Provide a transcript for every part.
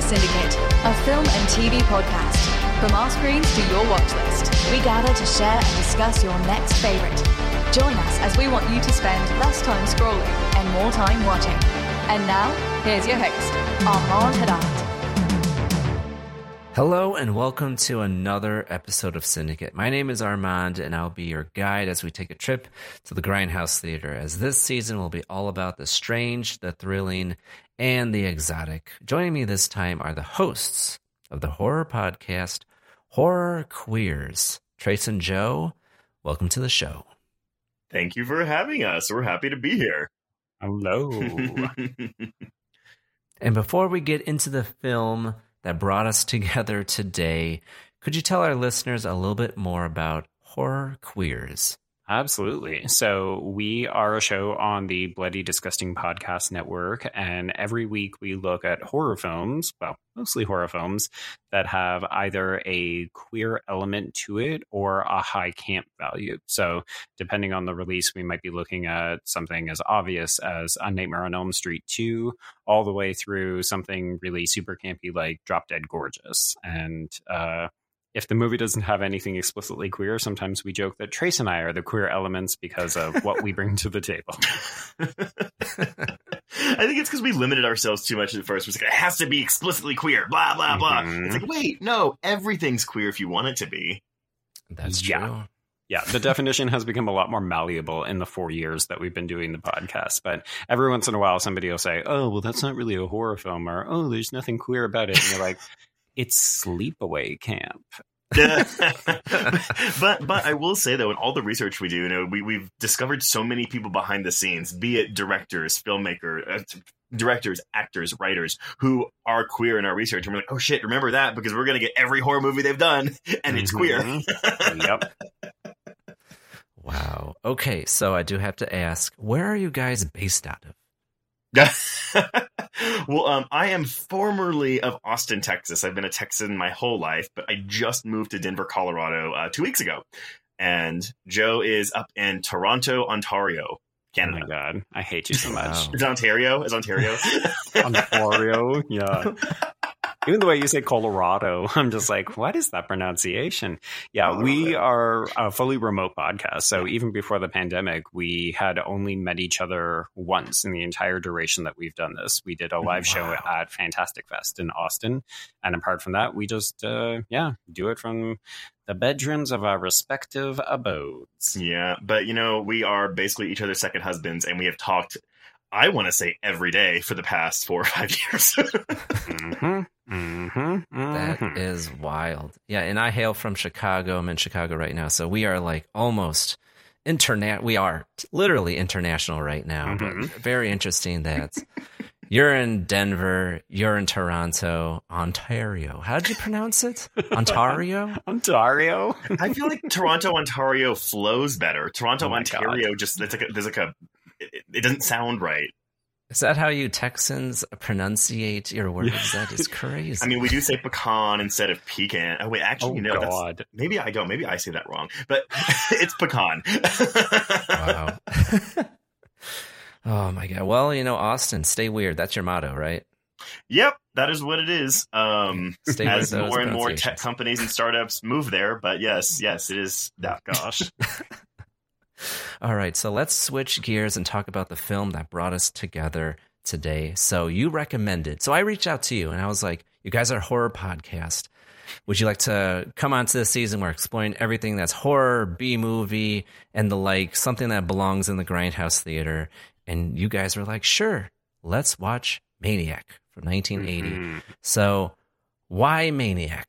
Syndicate, a film and TV podcast. From our screens to your watch list, we gather to share and discuss your next favorite. Join us as we want you to spend less time scrolling and more time watching. And now, here's your host, Armand Haddad. Hello and welcome to another episode of Syndicate. My name is Armand and I'll be your guide as we take a trip to the Grindhouse Theater, as this season will be all about the strange, the thrilling, and the exotic. Joining me this time are the hosts of the horror podcast, Horror Queers. Trace and Joe, welcome to the show. Thank you for having us. We're happy to be here. Hello. And before we get into the film that brought us together today, could you tell our listeners a little bit more about Horror Queers? Absolutely. So we are a show on the Bloody Disgusting Podcast Network, and every week we look at horror films, well, mostly horror films, that have either a queer element to it or a high camp value. So depending on the release, we might be looking at something as obvious as A Nightmare on Elm Street 2, all the way through something really super campy like Drop Dead Gorgeous. And if the movie doesn't have anything explicitly queer, sometimes we joke that Trace and I are the queer elements because of what we bring to the table. I think it's because we limited ourselves too much at first. It was like, it has to be explicitly queer, blah, blah, blah. Mm-hmm. It's like, wait, no, everything's queer if you want it to be. That's true. Yeah, the definition has become a lot more malleable in the 4 years that we've been doing the podcast. But every once in a while, somebody will say, oh, well, that's not really a horror film, or, oh, there's nothing queer about it. And you're like, it's sleepaway camp. but I will say, though, in all the research we do, you know, we've discovered so many people behind the scenes, be it directors, directors, actors, writers, who are queer in our research. And we're like, oh, shit, remember that, because we're going to get every horror movie they've done, and it's queer. Yep. Wow. Okay, so I do have to ask, where are you guys based out of? Well, I am formerly of Austin, Texas. I've been a Texan my whole life, but I just moved to Denver, Colorado 2 weeks ago. And Joe is up in Toronto, Ontario, Canada. Oh my God, I hate you so much. Wow. Is Ontario? Ontario, yeah. Even the way you say Colorado, I'm just like, what is that pronunciation? Yeah, we are a fully remote podcast. So even before the pandemic, we had only met each other once in the entire duration that we've done this. We did a live show at Fantastic Fest in Austin. And apart from that, we just, do it from the bedrooms of our respective abodes. Yeah, but, you know, we are basically each other's second husbands, and we have talked, I want to say, every day for the past 4 or 5 years. That is wild. Yeah, and I hail from Chicago. I'm in Chicago right now, so we are like almost we are literally international right now. But very interesting that you're in Denver, you're in Toronto, Ontario. How did you pronounce it? Ontario? Ontario? I feel like Toronto, Ontario flows better. Toronto, Ontario, God. just it doesn't sound right. Is that how you Texans pronunciate your words? That is crazy. I mean, we do say pecan instead of pecan. Oh, wait, actually, God. Maybe I don't. Maybe I say that wrong. But it's pecan. Wow. Oh, my God. Well, you know, Austin, stay weird. That's your motto, right? Yep, that is what it is. Stay as with those more and more tech pronunciations. companies and startups move there. But yes, it is. Oh, gosh. All right, so let's switch gears and talk about the film that brought us together today. So you recommended. So I reached out to you and I was like, you guys are a horror podcast. Would you like to come on to this season? We're exploring everything that's horror, B-movie, and the like, something that belongs in the Grindhouse Theater. And you guys were like, sure, let's watch Maniac from 1980. So why Maniac?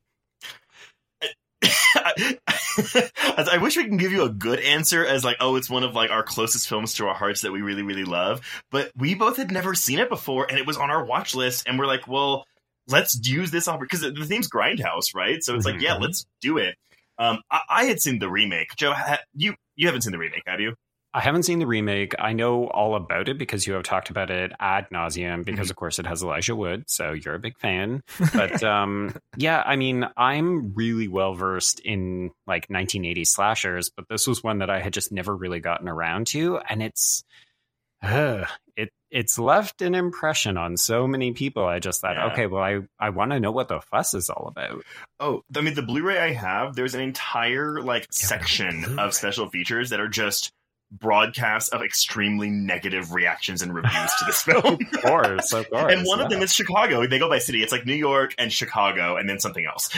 I wish we can give you a good answer as like, oh, it's one of like our closest films to our hearts that we really, really love. But we both had never seen it before, and it was on our watch list, and we're like, well, let's use this opportunity because the theme's Grindhouse, right? So it's like, yeah, let's do it. I had seen the remake. Joe, you haven't seen the remake, have you? I haven't seen the remake. I know all about it because you have talked about it ad nauseum because, of course, it has Elijah Wood. So you're a big fan. But yeah, I mean, I'm really well versed in like 1980s slashers, but this was one that I had just never really gotten around to. And it's It's left an impression on so many people. I just thought, okay, well, I want to know what the fuss is all about. Oh, I mean, the Blu-ray I have, there's an entire section of special features that are just broadcasts of extremely negative reactions and reviews to this film. Of course. And one of them is Chicago. They go by city. It's like New York and Chicago and then something else.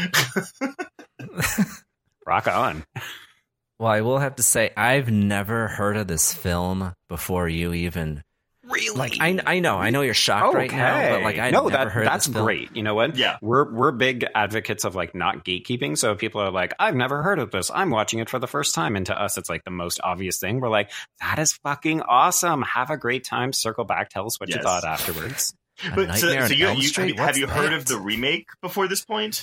Rock on. Well, I will have to say, I've never heard of this film before you even. Really? Like, I know you're shocked right now, but like I never heard of this film. That's great. You know what? Yeah, we're big advocates of like not gatekeeping. So if people are like, I've never heard of this, I'm watching it for the first time, and to us, it's like the most obvious thing. We're like, that is fucking awesome. Have a great time. Circle back. Tell us what you thought afterwards. But so have you heard of the remake before this point?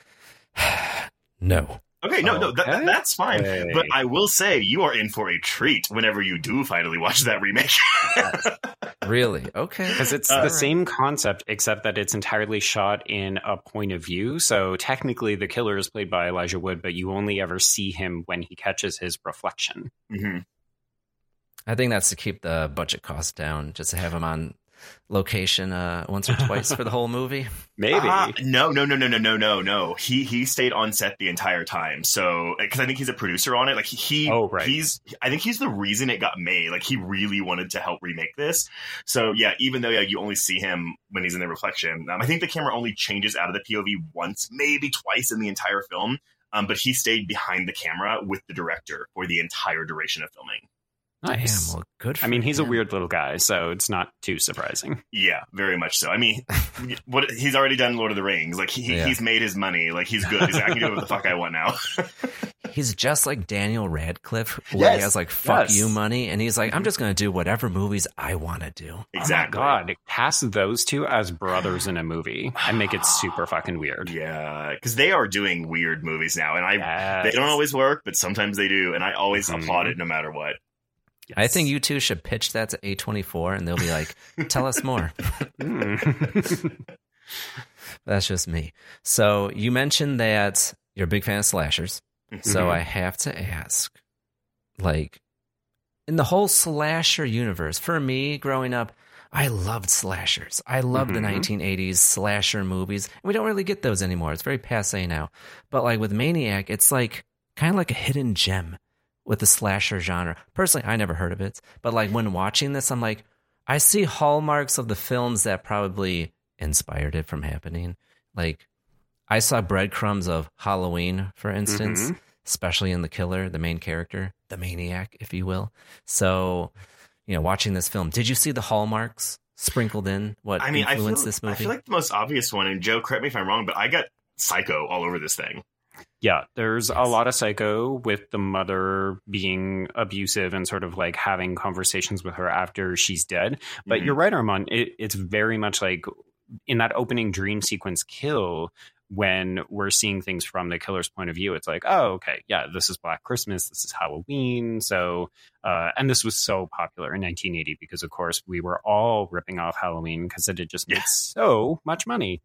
No. Okay, no, that's fine. Hey. But I will say you are in for a treat whenever you do finally watch that remake. Really? Okay. Because it's the same concept, except that it's entirely shot in a point of view. So technically the killer is played by Elijah Wood, but you only ever see him when he catches his reflection. Mm-hmm. I think that's to keep the budget costs down, just to have him on location once or twice for the whole movie. Maybe. No. He stayed on set the entire time. So, because I think he's a producer on it. Like I think he's the reason it got made. Like he really wanted to help remake this. So yeah, even though you only see him when he's in the reflection, I think the camera only changes out of the POV once, maybe twice in the entire film. But he stayed behind the camera with the director for the entire duration of filming. Nice. Damn, well, good for he's him. a weird little guy, so it's not too surprising. Yeah, very much so. I mean, he's already done Lord of the Rings. Like he's made his money. Like he's good. He's like, I can do what the fuck I want now. He's just like Daniel Radcliffe, where he has like fuck you money, and he's like, I'm just going to do whatever movies I want to do. Exactly. Oh my God, cast those two as brothers in a movie and make it super fucking weird. Yeah, because they are doing weird movies now, and they don't always work, but sometimes they do, and I always applaud it no matter what. Yes. I think you two should pitch that to A24 and they'll be like, tell us more. That's just me. So you mentioned that you're a big fan of slashers. Mm-hmm. So I have to ask, like, in the whole slasher universe, for me growing up, I loved slashers. I loved the 1980s slasher movies. We don't really get those anymore. It's very passe now. But like with Maniac, it's like kind of like a hidden gem with the slasher genre. Personally, I never heard of it. But like when watching this, I'm like, I see hallmarks of the films that probably inspired it from happening. Like I saw breadcrumbs of Halloween, for instance, especially in the killer, the main character, the maniac, if you will. So, watching this film, did you see the hallmarks sprinkled in? Influenced this movie? I feel like the most obvious one, and Joe, correct me if I'm wrong, but I got Psycho all over this thing. Yeah, there's a lot of Psycho with the mother being abusive and sort of like having conversations with her after she's dead. But you're right, Armand. It's very much like in that opening dream sequence kill, when we're seeing things from the killer's point of view, it's like, oh, okay, yeah, this is Black Christmas, this is Halloween. So, and this was so popular in 1980 because, of course, we were all ripping off Halloween because it had just made so much money.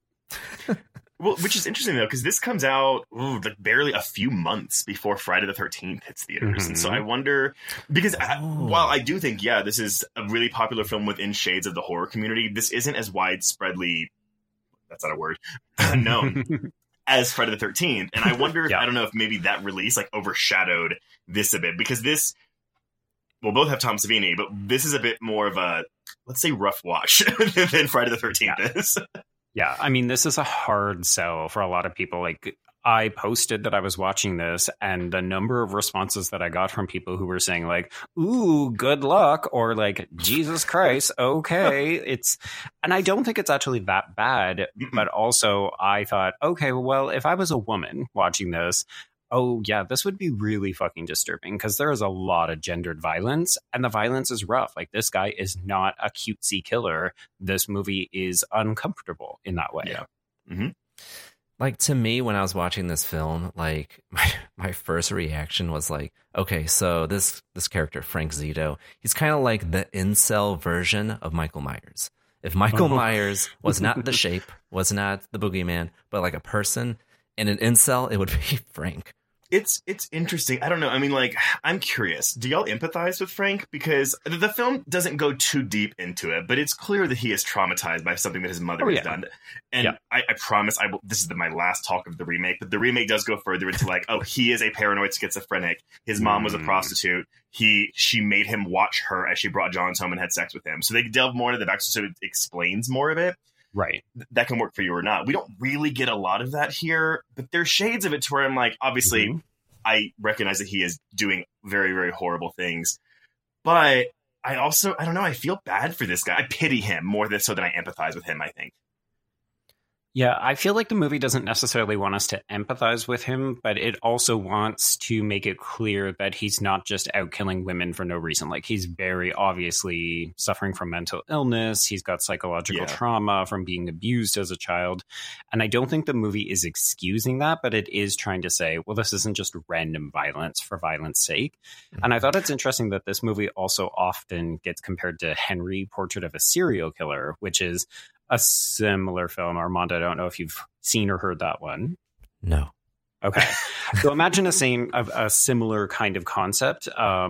Well, which is interesting, though, because this comes out like barely a few months before Friday the 13th hits theaters. And so I wonder, because while I do think, this is a really popular film within shades of the horror community, this isn't as widespreadly, that's not a word, known as Friday the 13th. And I wonder, I don't know if maybe that release like overshadowed this a bit, because this, we'll both have Tom Savini, but this is a bit more of a, let's say, rough watch than Friday the 13th is. Yeah, I mean, this is a hard sell for a lot of people. Like, I posted that I was watching this, and the number of responses that I got from people who were saying, like, ooh, good luck, or like, Jesus Christ, okay. And I don't think it's actually that bad, but also I thought, okay, well, if I was a woman watching this, oh, yeah, this would be really fucking disturbing because there is a lot of gendered violence and the violence is rough. Like, this guy is not a cutesy killer. This movie is uncomfortable in that way. Yeah. Mm-hmm. Like, to me, when I was watching this film, like, my first reaction was like, okay, so this character, Frank Zito, he's kind of like the incel version of Michael Myers. If Michael Myers was not the Shape, was not the boogeyman, but like a person and an incel, it would be Frank. It's interesting. I don't know. I mean, like, I'm curious. Do y'all empathize with Frank? Because the film doesn't go too deep into it, but it's clear that he is traumatized by something that his mother has done. And I promise, this is my last talk of the remake, but the remake does go further into like, oh, he is a paranoid schizophrenic. His mom was a prostitute. She made him watch her as she brought Johns home and had sex with him. So they delve more into the backstory, so it explains more of it. Right. That can work for you or not. We don't really get a lot of that here, but there's shades of it to where I'm like, obviously, I recognize that he is doing very, very horrible things. But I don't know, I feel bad for this guy. I pity him more than so than I empathize with him, I think. Yeah, I feel like the movie doesn't necessarily want us to empathize with him, but it also wants to make it clear that he's not just out killing women for no reason. Like, he's very obviously suffering from mental illness. He's got psychological trauma from being abused as a child. And I don't think the movie is excusing that, but it is trying to say, well, this isn't just random violence for violence sake. And I thought it's interesting that this movie also often gets compared to Henry, Portrait of a Serial Killer, which is a similar film. Armando, I don't know if you've seen or heard that one. No. Okay. So imagine a similar kind of concept.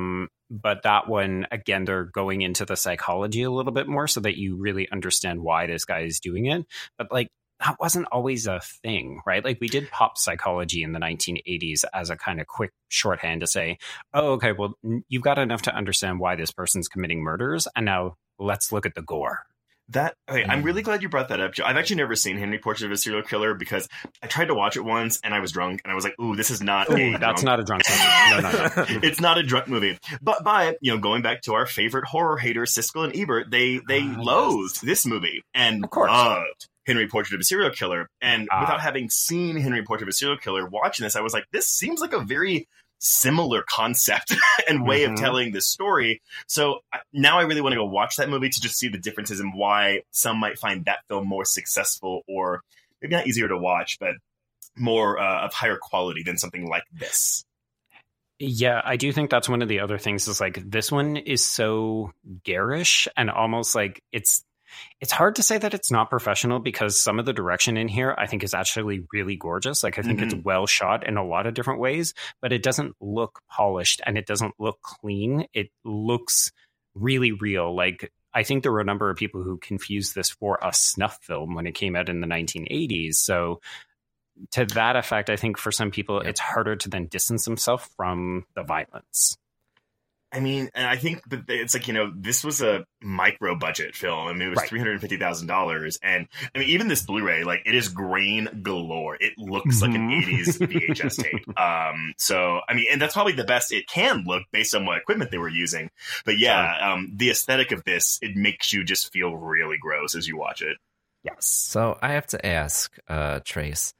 But that one, again, they're going into the psychology a little bit more so that you really understand why this guy is doing it. But like, that wasn't always a thing, right? Like, we did pop psychology in the 1980s as a kind of quick shorthand to say, oh, okay, well, you've got enough to understand why this person's committing murders. And now let's look at the gore. I'm really glad you brought that up, Joe. I've actually never seen Henry, Portrait of a Serial Killer because I tried to watch it once and I was drunk and I was like, ooh, this is not not a drunk movie. No. It's not a drunk movie. But going back to our favorite horror haters, Siskel and Ebert, they loathed this movie and loved Henry, Portrait of a Serial Killer. And without having seen Henry, Portrait of a Serial Killer, watching this, I was like, this seems like a very similar concept and way of telling this story. So now I really want to go watch that movie to just see the differences and why some might find that film more successful, or maybe not easier to watch, but more of higher quality than something like this. Yeah, I do think that's one of the other things is like this one is so garish and almost like it's hard to say that it's not professional because some of the direction in here I think is actually really gorgeous. Like, I think it's well shot in a lot of different ways, but it doesn't look polished and it doesn't look clean. It looks really real. Like, I think there were a number of people who confused this for a snuff film when it came out in the 1980s. So to that effect, I think for some people, it's harder to then distance themselves from the violence. I mean, and I think that it's like, this was a micro budget film. I mean, it was $350,000. And I mean, even this Blu-ray, like, it is grain galore. It looks like an 80s VHS tape. So, I mean, and that's probably the best it can look based on what equipment they were using. But the aesthetic of this, it makes you just feel really gross as you watch it. Yes. So I have to ask, Trace,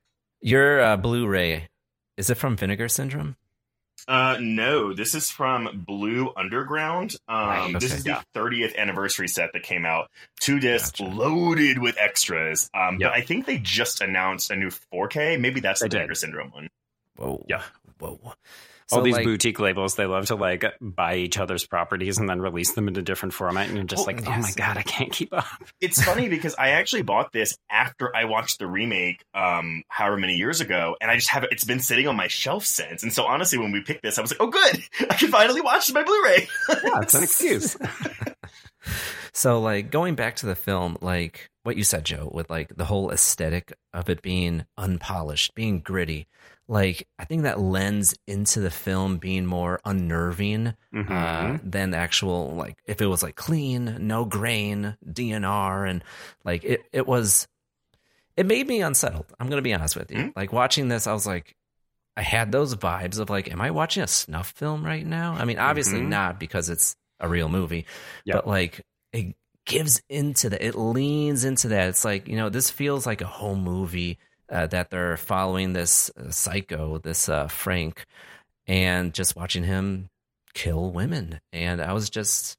your Blu-ray, is it from Vinegar Syndrome? No, this is from Blue Underground. This is the 30th anniversary set that came out. 2 discs loaded with extras. But I think they just announced a new 4K. Maybe that's the Vinegar Syndrome one. Whoa. Yeah. Whoa. All these boutique labels, they love to like buy each other's properties and then release them in a different format. And you're just oh my God, I can't keep up. It's funny because I actually bought this after I watched the remake however many years ago. And I just it's been sitting on my shelf since. And so honestly, when we picked this, I was like, oh, good. I can finally watch my Blu-ray. Yeah, it's an excuse. So like going back to the film, like what you said, Joe, with like the whole aesthetic of it being unpolished, being gritty. Like, I think that lends into the film being more unnerving than the actual, like, if it was like clean, no grain, DNR, and like it made me unsettled. I'm going to be honest with you. Like, watching this, I was like, I had those vibes of like, am I watching a snuff film right now? I mean, obviously not because it's a real movie, but like it gives into that. It leans into that. It's like, this feels like a home movie. That they're following this psycho, this Frank, and just watching him kill women. And I was just,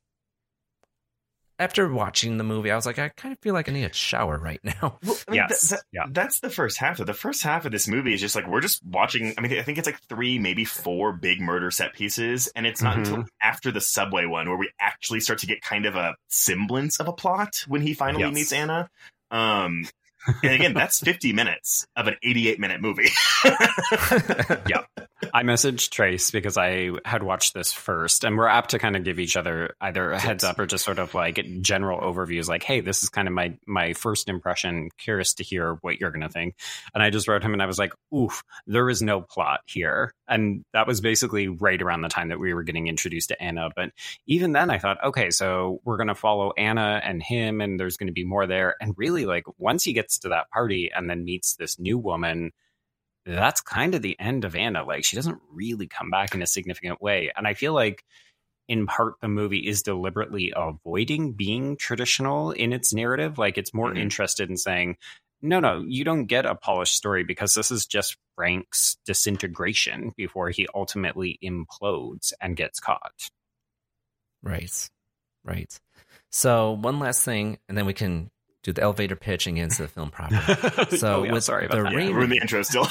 after watching the movie, I was like, I kind of feel like I need a shower right now. Well, I mean, that's the first half. The first half of this movie is just like, we're just watching. I mean, I think it's like 3, maybe 4 big murder set pieces. And it's not until after the subway one where we actually start to get kind of a semblance of a plot when he finally meets Anna. And again, that's 50 minutes of an 88-minute movie. Yeah. I messaged Trace because I had watched this first, and we're apt to kind of give each other either a heads up or just sort of like general overviews, like, hey, this is kind of my first impression. Curious to hear what you're going to think. And I just wrote him and I was like, oof, there is no plot here. And that was basically right around the time that we were getting introduced to Anna. But even then I thought, okay, so we're going to follow Anna and him, and there's going to be more there. And really, like, once he gets to that party and then meets this new woman, that's kind of the end of Anna. Like, she doesn't really come back in a significant way. And I feel like in part the movie is deliberately avoiding being traditional in its narrative. Like, it's more interested in saying, no, you don't get a polished story, because this is just Frank's disintegration before he ultimately implodes and gets caught. Right. So one last thing, and then we can do the elevator pitch and get into the film proper. So sorry about that. We're in the intro still.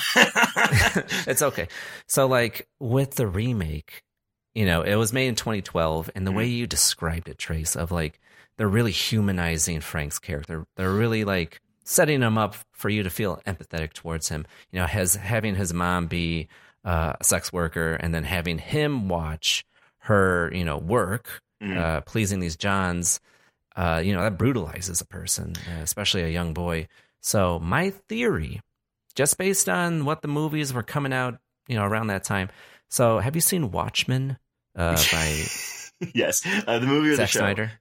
It's okay. So like with the remake, it was made in 2012, and the way you described it, Trace, of like they're really humanizing Frank's character. They're really like setting him up for you to feel empathetic towards him. Having his mom be a sex worker, and then having him watch her, work, pleasing these Johns. That brutalizes a person, especially a young boy. So my theory, just based on what the movies were coming out, around that time. So have you seen Watchmen by Yes, the movie or Zack the show? Snyder?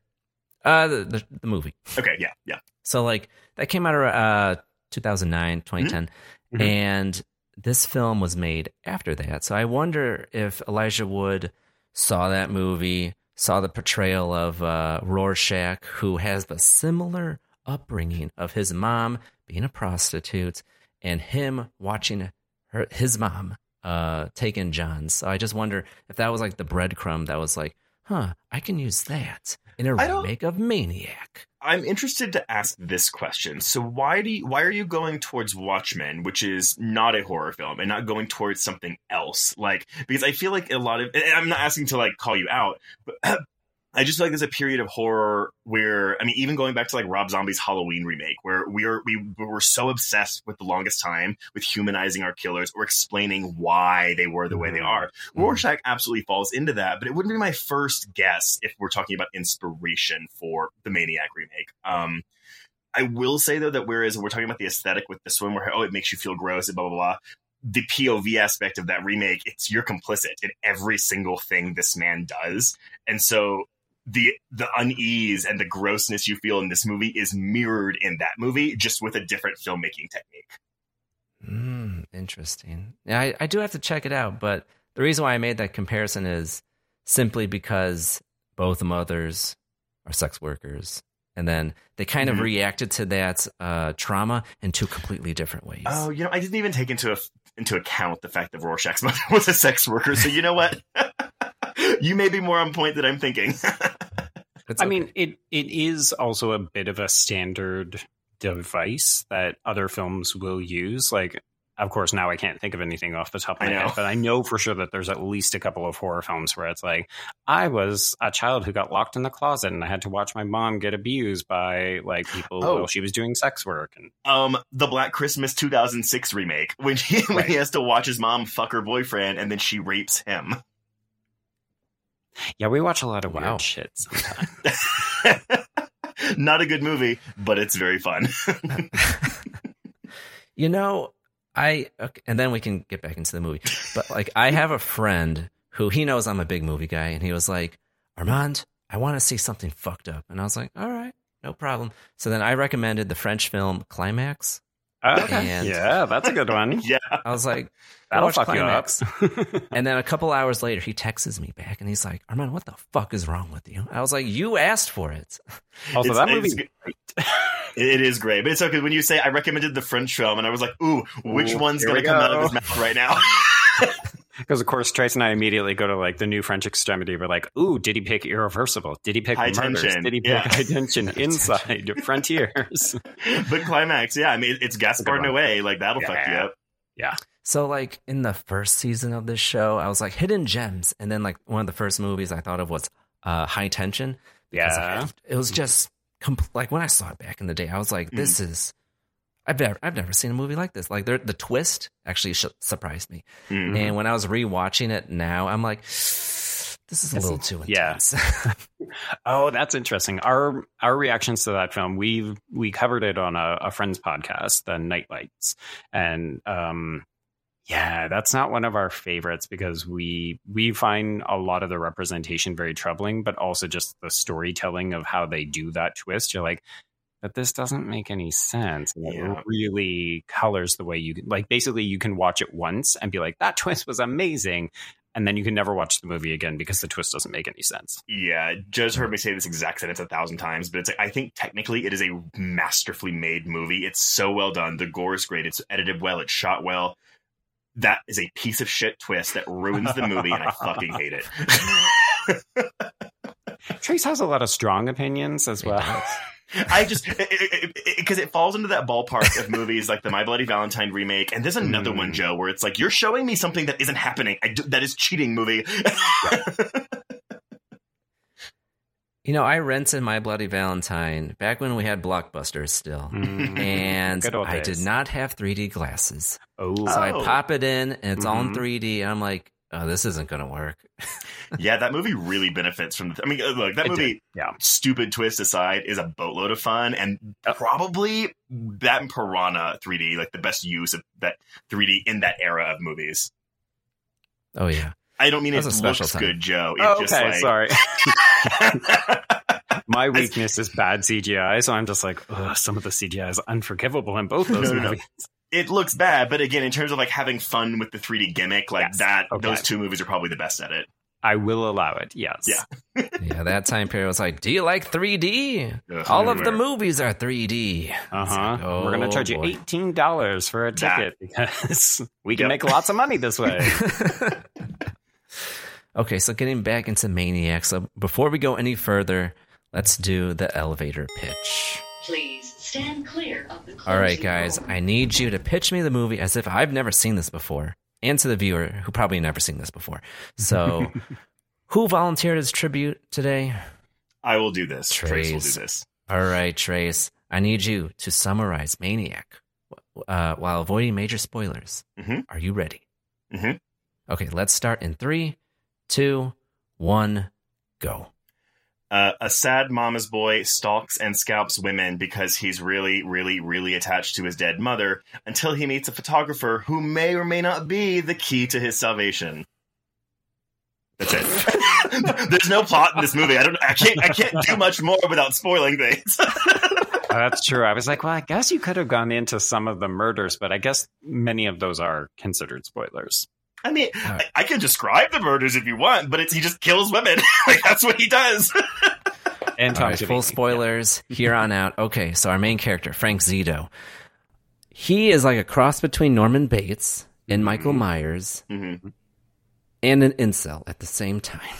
The movie. Okay, yeah. So like that came out around 2009, 2010, and this film was made after that. So I wonder if Elijah Wood saw that movie, saw the portrayal of Rorschach, who has the similar upbringing of his mom being a prostitute and him watching his mom take in Johns. So I just wonder if that was like the breadcrumb that was like, I can use that in a remake of Maniac. I'm interested to ask this question. So why are you going towards Watchmen, which is not a horror film, and not going towards something else? Like, because I feel like a lot of, and I'm not asking to like call you out, but I just feel like there's a period of horror where, I mean, even going back to like Rob Zombie's Halloween remake, where we were so obsessed with the longest time with humanizing our killers or explaining why they were the way they are. Rorschach absolutely falls into that, but it wouldn't be my first guess if we're talking about inspiration for the Maniac remake. I will say though that whereas we're talking about the aesthetic with this one, where it makes you feel gross and blah blah blah, the POV aspect of that remake, you're complicit in every single thing this man does, and so the unease and the grossness you feel in this movie is mirrored in that movie, just with a different filmmaking technique. Interesting. Yeah, I do have to check it out, but the reason why I made that comparison is simply because both mothers are sex workers, and then they kind of reacted to that trauma in two completely different ways. Oh, I didn't even take into account the fact that Rorschach's mother was a sex worker, so you know what? You may be more on point than I'm thinking. I mean, it is also a bit of a standard device that other films will use. Like, of course, now I can't think of anything off the top of my head, but I know for sure that there's at least a couple of horror films where it's like, I was a child who got locked in the closet and I had to watch my mom get abused by like people while she was doing sex work. And the Black Christmas 2006 remake, when he has to watch his mom fuck her boyfriend and then she rapes him. Yeah, we watch a lot of weird shit sometimes. Not a good movie, but it's very fun. And then we can get back into the movie. But like, I have a friend who he knows I'm a big movie guy, and he was like, Armand, I want to see something fucked up. And I was like, all right, no problem. So then I recommended the French film Climax. Okay. Yeah, that's a good one. Yeah. I was like, that'll fuck Climax. You up. And then a couple hours later, he texts me back and he's like, Armand, what the fuck is wrong with you? I was like, you asked for it. Also, that movie's great. It is great. But it's okay when you say I recommended the French film, and I was like, ooh, which one's going to come out of his mouth right now? Because, of course, Trace and I immediately go to like the new French Extremity. We're like, ooh, did he pick Irreversible? Did he pick High Murders? Tension? Did he pick High Tension? Inside Frontiers? But Climax, yeah. I mean, it's Gaspar Noé. Like, that'll fuck you up. Yeah. So, like, in the first season of this show, I was like, hidden gems. And then, like, one of the first movies I thought of was High Tension. Yeah. It was just, like, when I saw it back in the day, I was like, this is... I've never seen a movie like this. Like the twist actually surprised me. Mhm. And when I was rewatching it now, I'm like, this is a little too intense. Oh, that's interesting. Our reactions to that film, we covered it on a friend's podcast, the Night Lights, and that's not one of our favorites because we find a lot of the representation very troubling, but also just the storytelling of how they do that twist. You're like, but this doesn't make any sense. And it really colors the way you like. Basically, you can watch it once and be like, that twist was amazing. And then you can never watch the movie again because the twist doesn't make any sense. Yeah, Joe's heard me say this exact sentence 1,000 times, but it's like, I think technically it is a masterfully made movie. It's so well done. The gore is great. It's edited well. It's shot well. That is a piece of shit twist that ruins the movie, and I fucking hate it. Trace has a lot of strong opinions as well. I just because it falls into that ballpark of movies like the My Bloody Valentine remake, and there's another one, Joe, where it's like you're showing me something that isn't happening. That is cheating movie. You know, I rented My Bloody Valentine back when we had Blockbusters still, and I did not have 3D glasses. So I pop it in, and it's all in 3D, and I'm like, oh, this isn't going to work. Yeah, that movie really benefits from I mean, look, that movie, stupid twist aside, is a boatload of fun, and probably that and Piranha 3D, like the best use of that 3D in that era of movies. Oh, yeah. I don't mean it looks good, Joe. It's sorry. My weakness is bad CGI, so I'm just like, some of the CGI is unforgivable in both those movies. It looks bad, but again, in terms of like having fun with the 3D gimmick, like those two movies are probably the best at it. I will allow it, yes. Yeah. Yeah, that time period was like, do you like 3D? All of the movies are 3D. Like, we're going to charge you $18 for a ticket because we can make lots of money this way. Okay, so getting back into Maniac. So before we go any further, let's do the elevator pitch. Please stand clear of the closing. All right, guys, I need you to pitch me the movie as if I've never seen this before, and to the viewer who probably never seen this before. So, who volunteered as tribute today? I will do this. Trace will do this. All right, Trace. I need you to summarize Maniac while avoiding major spoilers. Mm-hmm. Are you ready? Mm-hmm. Okay, let's start in 3, 2, 1, go. A sad mama's boy stalks and scalps women because he's really, really, really attached to his dead mother until he meets a photographer who may or may not be the key to his salvation. That's it. There's no plot in this movie. I can't do much more without spoiling things. That's true. I was like, well, I guess you could have gone into some of the murders, but I guess many of those are considered spoilers. I mean, I can describe the murders if you want, but he just kills women. Like, that's what he does. And full spoilers here on out. Okay, so our main character, Frank Zito, he is like a cross between Norman Bates and Michael Myers and an incel at the same time.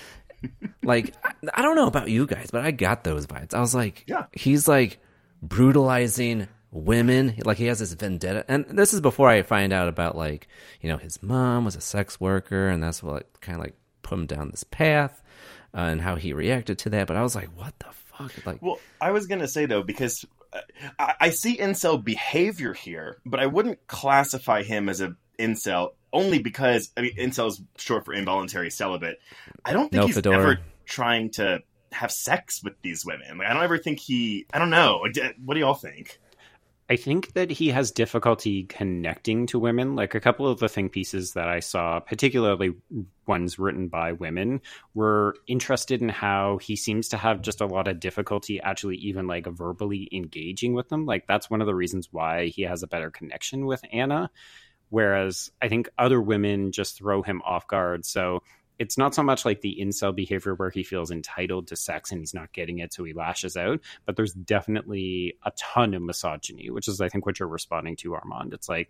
Like, I don't know about you guys, but I got those vibes. I was like, he's like brutalizing women, like he has this vendetta, and this is before I find out about, like, you know, his mom was a sex worker, and that's what kind of like put him down this path, and how he reacted to that. But I was like, what the fuck? Like, well, I was gonna say though, because I see incel behavior here, but I wouldn't classify him as a incel only because, I mean, incel is short for involuntary celibate. I don't think he's ever trying to have sex with these women. Like, I don't ever think I don't know. What do y'all think? I think that he has difficulty connecting to women. Like, a couple of the think pieces that I saw, particularly ones written by women, were interested in how he seems to have just a lot of difficulty actually even like verbally engaging with them. Like, that's one of the reasons why he has a better connection with Anna. Whereas I think other women just throw him off guard. So it's not so much like the incel behavior where he feels entitled to sex and he's not getting it, so he lashes out. But there's definitely a ton of misogyny, which is, I think, what you're responding to, Armand. It's like,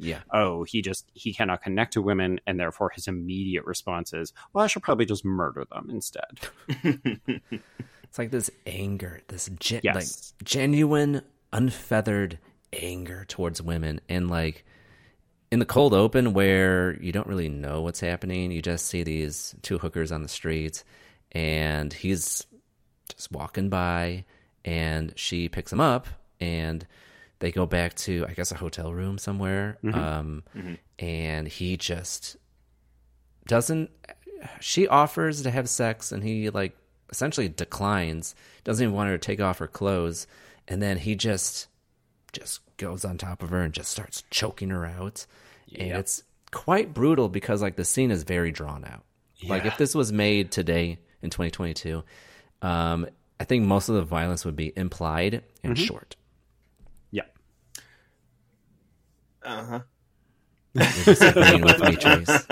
he cannot connect to women, and therefore his immediate response is, well, I should probably just murder them instead. It's like this anger, this like genuine, unfeathered anger towards women. And like, in the cold open where you don't really know what's happening, you just see these two hookers on the street, and he's just walking by, and she picks him up, and they go back to, I guess, a hotel room somewhere. And he just doesn't, she offers to have sex and he like essentially declines, doesn't even want her to take off her clothes. And then he just goes on top of her and just starts choking her out. And it's quite brutal because like the scene is very drawn out. Like if this was made today in 2022, I think most of the violence would be implied and short. Yeah. You're disagreeing with me, Trace.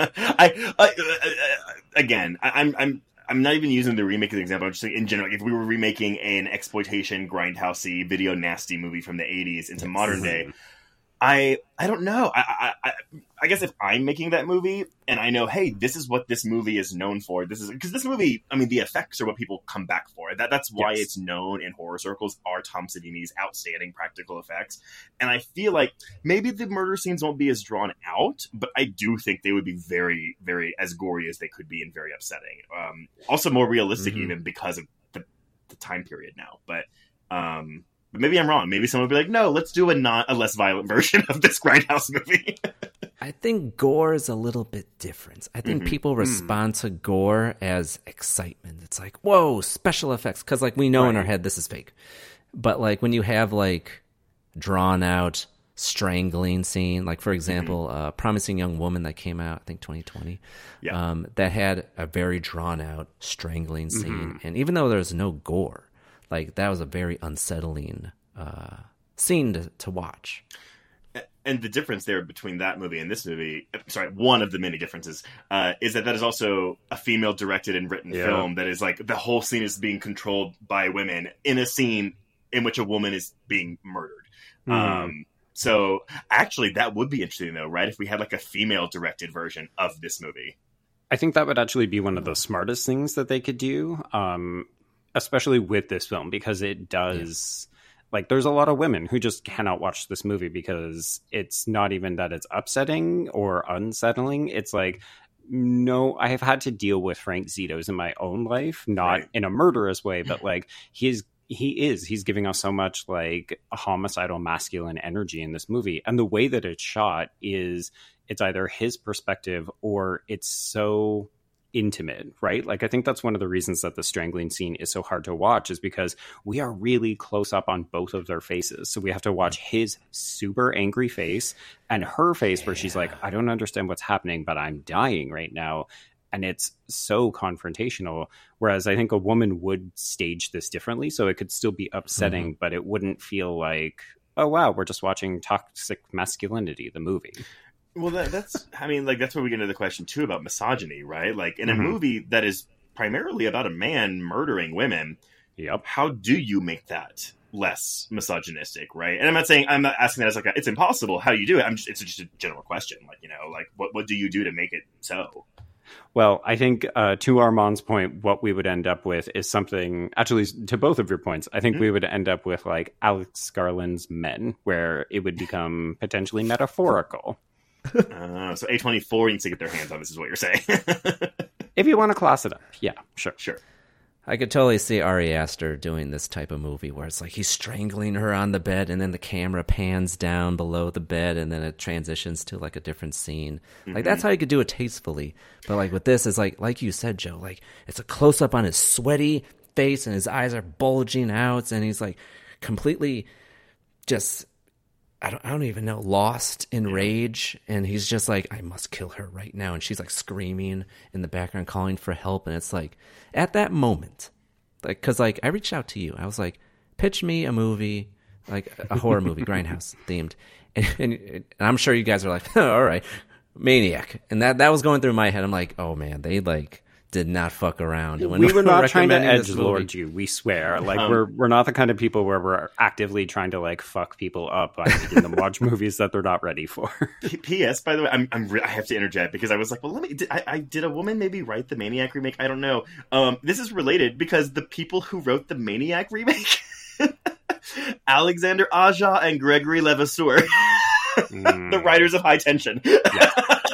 I'm not even using the remake as an example. I'm just saying in general, if we were remaking an exploitation, grindhousey, video nasty movie from the 80s into modern day, I don't know. I guess if I'm making that movie and I know, hey, this is what this movie is known for. This is because this movie, I mean, the effects are what people come back for. That's why it's known in horror circles are Tom Savini's outstanding practical effects. And I feel like maybe the murder scenes won't be as drawn out, but I do think they would be very, very as gory as they could be and very upsetting. Also more realistic even because of the time period now. But maybe I'm wrong. Maybe someone will be like, no, let's do a less violent version of this Grindhouse movie. I think gore is a little bit different. I think people respond to gore as excitement. It's like, whoa, special effects. Because like we know in our head this is fake. But like when you have like drawn out strangling scene, like for example, Promising Young Woman that came out, I think 2020, that had a very drawn out strangling scene. And even though there's no gore, like that was a very unsettling scene to watch. And the difference there between that movie and this movie, one of the many differences, is that is also a female directed and written film that is like the whole scene is being controlled by women in a scene in which a woman is being murdered. So actually that would be interesting though, right? If we had like a female directed version of this movie. I think that would actually be one of the smartest things that they could do. Especially with this film, because it does like there's a lot of women who just cannot watch this movie because it's not even that it's upsetting or unsettling. It's like, no, I have had to deal with Frank Zito's in my own life, not in a murderous way, but like he's giving us so much like a homicidal masculine energy in this movie. And the way that it's shot is it's either his perspective or it's so intimate, right? Like I think that's one of the reasons that the strangling scene is so hard to watch is because we are really close up on both of their faces. So we have to watch his super angry face and her face where she's like, I don't understand what's happening, but I'm dying right now. And it's so confrontational. Whereas I think a woman would stage this differently. So it could still be upsetting, but it wouldn't feel like, oh, wow, we're just watching Toxic Masculinity, the movie. Well, that's where we get into the question too about misogyny, right? Like in a movie that is primarily about a man murdering women, how do you make that less misogynistic, right? And I'm not asking that as like it's impossible. How do you do it? It's just a general question, like like what do you do to make it so? Well, I think to Armand's point, what we would end up with is something, actually, to both of your points, I think we would end up with like Alex Garland's Men, where it would become potentially metaphorical. So A24 needs to get their hands on this, is what you're saying. If you want to class it up, yeah, sure. I could totally see Ari Aster doing this type of movie where it's like he's strangling her on the bed and then the camera pans down below the bed and then it transitions to like a different scene. Like that's how you could do it tastefully. But like with this, is like you said, Joe, like it's a close up on his sweaty face and his eyes are bulging out and he's like completely just, I don't even know, lost in rage. And he's just like, I must kill her right now. And she's like screaming in the background, calling for help. And it's like, at that moment, like, cause like I reached out to you. I was like, pitch me a movie, like a horror movie, Grindhouse themed. And I'm sure you guys are like, oh, all right, Maniac. And that was going through my head. I'm like, oh man, they like did not fuck around. When we were not trying to edgelord you, we swear. Like we're not the kind of people where we're actively trying to like fuck people up by making them watch movies that they're not ready for. P.S. By the way, I have to interject because I was like, well, did a woman maybe write the Maniac remake? I don't know. This is related because the people who wrote the Maniac remake, Alexander Aja and Gregory Levasseur, the writers of High Tension. Yeah.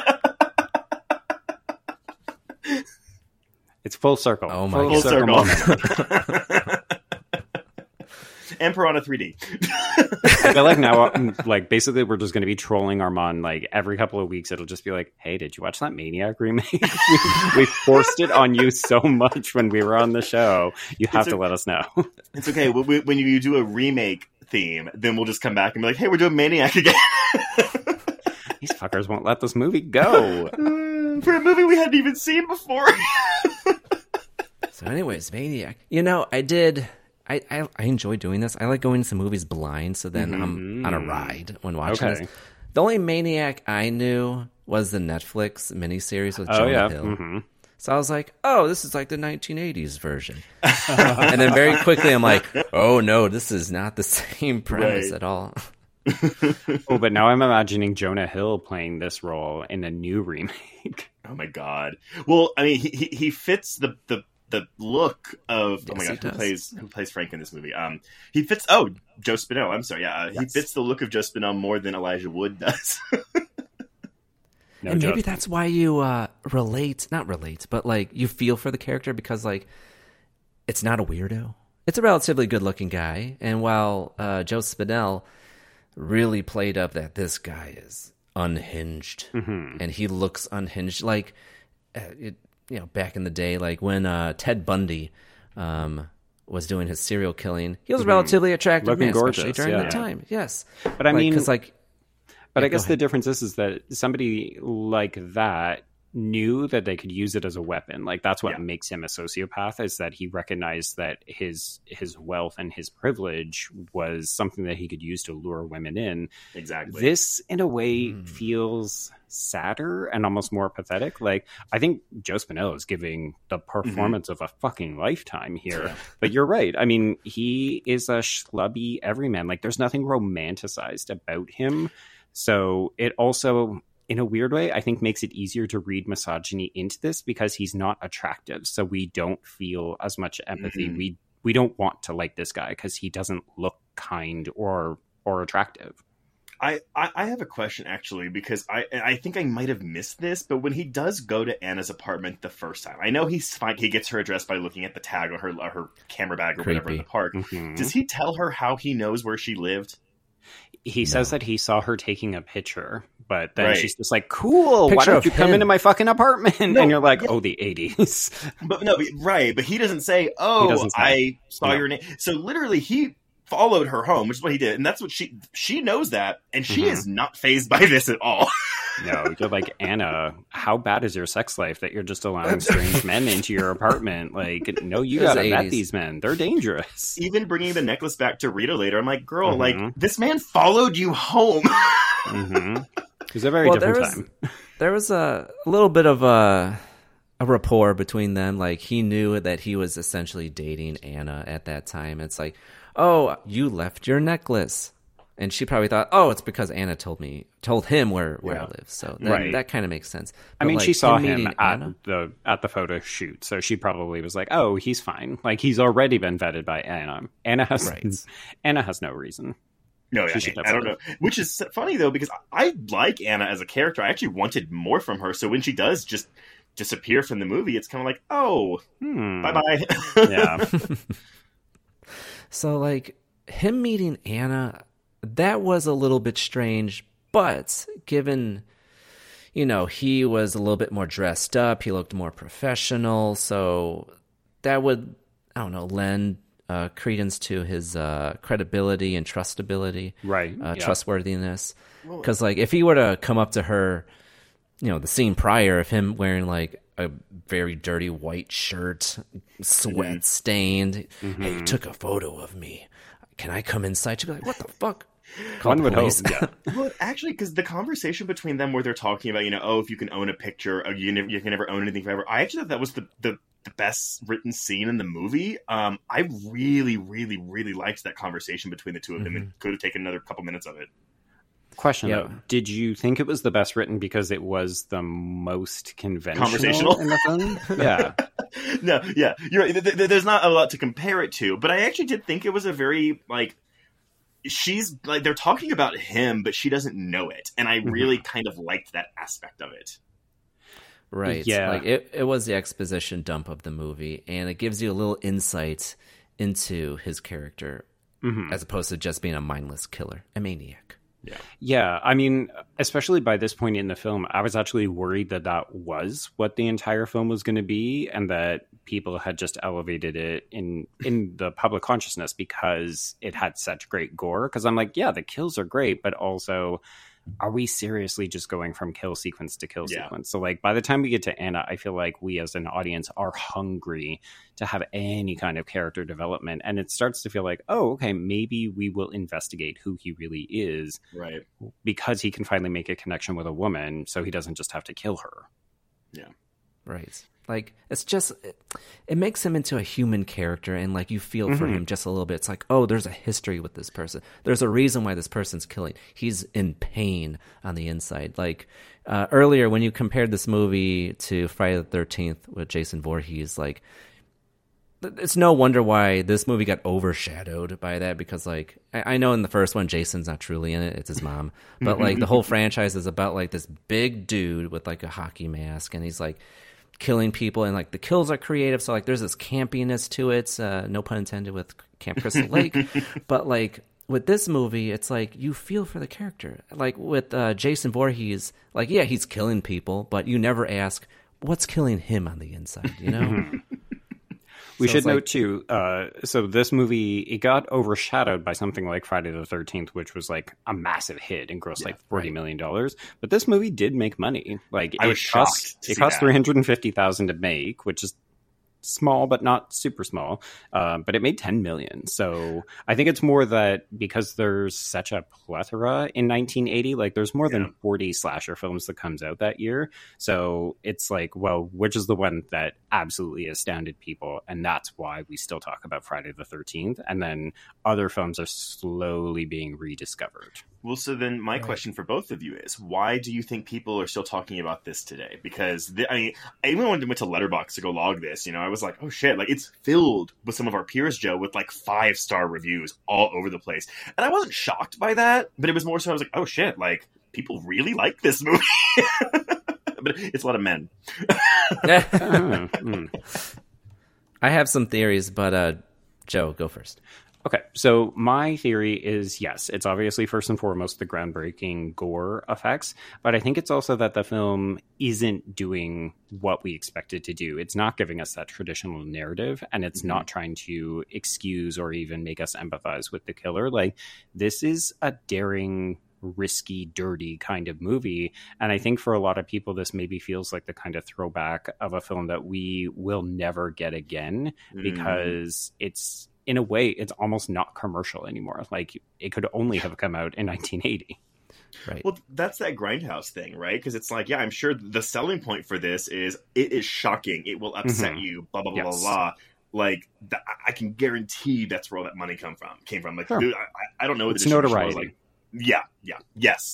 It's full circle. Oh my full circle. And Piranha 3D. I feel like now, like, basically we're just going to be trolling Armand, like, every couple of weeks. It'll just be like, hey, did you watch that Maniac remake? we forced it on you so much when we were on the show. You have to let us know. It's okay. When you do a remake theme, then we'll just come back and be like, hey, we're doing Maniac again. These fuckers won't let this movie go. For a movie we hadn't even seen before. So anyways, Maniac. You know, I enjoy doing this. I like going to movies blind, so then I'm on a ride when watching this. The only Maniac I knew was the Netflix miniseries with Jonah Hill. Mm-hmm. So I was like, oh, this is like the 1980s version. And then very quickly I'm like, oh no, this is not the same premise at all. Oh, but now I'm imagining Jonah Hill playing this role in a new remake. Oh my god. Well, I mean, he fits the look of who plays Frank in this movie. He fits Joe Spinell. I'm sorry. Yeah, he fits the look of Joe Spinell more than Elijah Wood does. And maybe that's why you not relate, but like you feel for the character because like it's not a weirdo. It's a relatively good-looking guy, and while Joe Spinell really played up that this guy is unhinged, and he looks unhinged, like back in the day, like when Ted Bundy was doing his serial killing, he was a relatively attractive looking man, gorgeous, especially during the time. Yes, but I mean, but I guess the difference is that somebody like that knew that they could use it as a weapon. Like that's what makes him a sociopath, is that he recognized that his wealth and his privilege was something that he could use to lure women in. Exactly. This, in a way, feels sadder and almost more pathetic. Like, I think Joe Spinell is giving the performance of a fucking lifetime here. Yeah. But you're right. I mean, he is a schlubby everyman. Like, there's nothing romanticized about him. So it also, in a weird way, I think makes it easier to read misogyny into this because he's not attractive. So we don't feel as much empathy. We don't want to like this guy because he doesn't look kind or attractive. I have a question, actually, because I think I might have missed this, but when he does go to Anna's apartment the first time, I know he's fine. He gets her address by looking at the tag on her camera bag or whatever in the park. Does he tell her how he knows where she lived? He says that he saw her taking a picture, but then she's just like, cool, why don't you come him into my fucking apartment? No, and you're like, oh, the 80s. But no, but he doesn't say, I saw your name. So literally he followed her home, which is what he did. And that's what she knows that. And she is not fazed by this at all. No, you're like, Anna, how bad is your sex life that you're just allowing strange men into your apartment? Like, no, you gotta vet these men. They're dangerous. Even bringing the necklace back to Rita later, I'm like, girl, like, this man followed you home. It was a very different time. There was a little bit of a rapport between them. Like, he knew that he was essentially dating Anna at that time. It's like, oh, you left your necklace. And she probably thought, oh, it's because Anna told him where I live. So that kind of makes sense. But I mean, she saw him at the photo shoot, so she probably was like, oh, he's fine. Like, he's already been vetted by Anna. Anna has no reason. No, I don't know. Which is funny, though, because I like Anna as a character. I actually wanted more from her. So when she does just disappear from the movie, it's kind of like, oh, bye-bye. Yeah. So, like, him meeting Anna, that was a little bit strange, but given, he was a little bit more dressed up, he looked more professional, so that would, I don't know, lend credence to his credibility and trustability, trustworthiness. Because, like, if he were to come up to her, the scene prior of him wearing, like, a very dirty white shirt, sweat stained, hey, you took a photo of me. Can I come inside? She'd be like, what the fuck? One would hope. Yeah. Well, actually, because the conversation between them where they're talking about, if you can own a picture, you can never own anything forever. I actually thought that was the best written scene in the movie. I really, really, really liked that conversation between the two of them, and could have taken another couple minutes of it. Question though, did you think it was the best written because it was the most conversational in the film? Yeah. No, yeah, you're right. There's not a lot to compare it to, but I actually did think it was a very, like, she's like, they're talking about him, but she doesn't know it, and I really kind of liked that aspect of it. Right. Yeah. Like it was the exposition dump of the movie, and it gives you a little insight into his character. as opposed to just being a mindless killer, a maniac. Yeah, I mean, especially by this point in the film, I was actually worried that that was what the entire film was going to be, and that people had just elevated it in the public consciousness because it had such great gore. Because I'm like, yeah, the kills are great, but also, are we seriously just going from kill sequence to kill sequence? So like by the time we get to Anna, I feel like we as an audience are hungry to have any kind of character development. And it starts to feel like, oh, okay, maybe we will investigate who he really is. Right. Because he can finally make a connection with a woman, so he doesn't just have to kill her. Yeah. Right. Like, it's just, it makes him into a human character, and like you feel for him just a little bit. It's like, oh, there's a history with this person. There's a reason why this person's killing. He's in pain on the inside. Like earlier when you compared this movie to Friday the 13th with Jason Voorhees, like, it's no wonder why this movie got overshadowed by that, because like I know in the first one Jason's not truly in it, it's his mom, but like the whole franchise is about like this big dude with like a hockey mask, and he's like killing people, and like the kills are creative, so like there's this campiness to it, no pun intended with Camp Crystal Lake. But like with this movie, it's like you feel for the character. Like with Jason Voorhees, like yeah, he's killing people, but you never ask what's killing him on the inside, you know. We should note too, so this movie, it got overshadowed by something like Friday the 13th, which was like a massive hit and grossed like $40 million. But this movie did make money. Like I was shocked. It cost $350,000 to make, which is small but not super small, but it made $10 million. So I think it's more that because there's such a plethora in 1980, like there's more than 40 slasher films that comes out that year. So it's like, well, which is the one that absolutely astounded people? And that's why we still talk about Friday the 13th, and then other films are slowly being rediscovered. Well, so then my question for both of you is, why do you think people are still talking about this today? Because, I even went to Letterboxd to go log this, you know, I was like, oh shit, like it's filled with some of our peers, Joe, with like 5-star reviews all over the place. And I wasn't shocked by that, but it was more so I was like, oh shit, like people really like this movie. But it's a lot of men. I have some theories, but Joe, go first. Okay, so my theory is, yes, it's obviously first and foremost the groundbreaking gore effects, but I think it's also that the film isn't doing what we expect it to do. It's not giving us that traditional narrative, and it's not trying to excuse or even make us empathize with the killer. Like, this is a daring, risky, dirty kind of movie, and I think for a lot of people this maybe feels like the kind of throwback of a film that we will never get again, because it's, in a way, it's almost not commercial anymore. Like, it could only have come out in 1980. Right. Well, that's that Grindhouse thing, right? Because it's like, yeah, I'm sure the selling point for this is it is shocking. It will upset you, blah, blah, blah, blah, blah. Like, I can guarantee that's where all that money came from. Like, dude, I don't know what it's notoriety. Like, yes.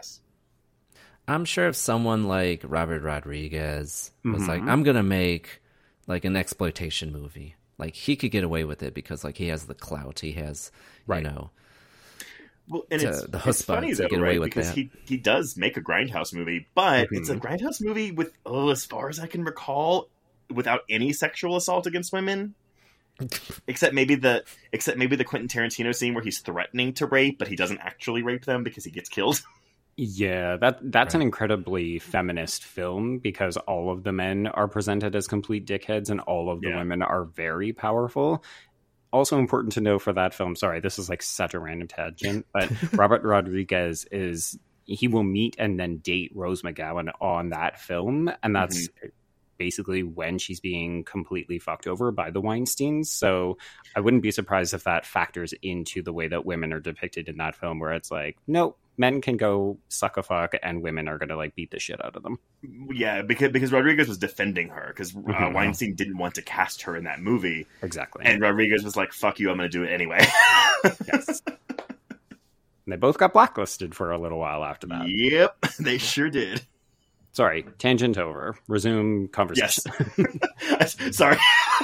I'm sure if someone like Robert Rodriguez was like, I'm going to make like an exploitation movie, like he could get away with it because like he has the clout, he has, you know, well, and it's funny though, to get away right? with Because that. he does make a Grindhouse movie, but it's a Grindhouse movie with, as far as I can recall, without any sexual assault against women. Except maybe the Quentin Tarantino scene where he's threatening to rape, but he doesn't actually rape them because he gets killed. Yeah, that's an incredibly feminist film because all of the men are presented as complete dickheads and all of the women are very powerful. Also important to know for that film, sorry, this is like such a random tangent, but Robert Rodriguez he will meet and then date Rose McGowan on that film, and that's basically when she's being completely fucked over by the Weinsteins. So I wouldn't be surprised if that factors into the way that women are depicted in that film, where it's like, nope, men can go suck a fuck and women are going to like beat the shit out of them. Yeah, because Rodriguez was defending her because Weinstein didn't want to cast her in that movie. Exactly. And Rodriguez was like, fuck you, I'm going to do it anyway. Yes. And they both got blacklisted for a little while after that. Yep, they sure did. Sorry, tangent over. Resume conversation. Yes. Sorry.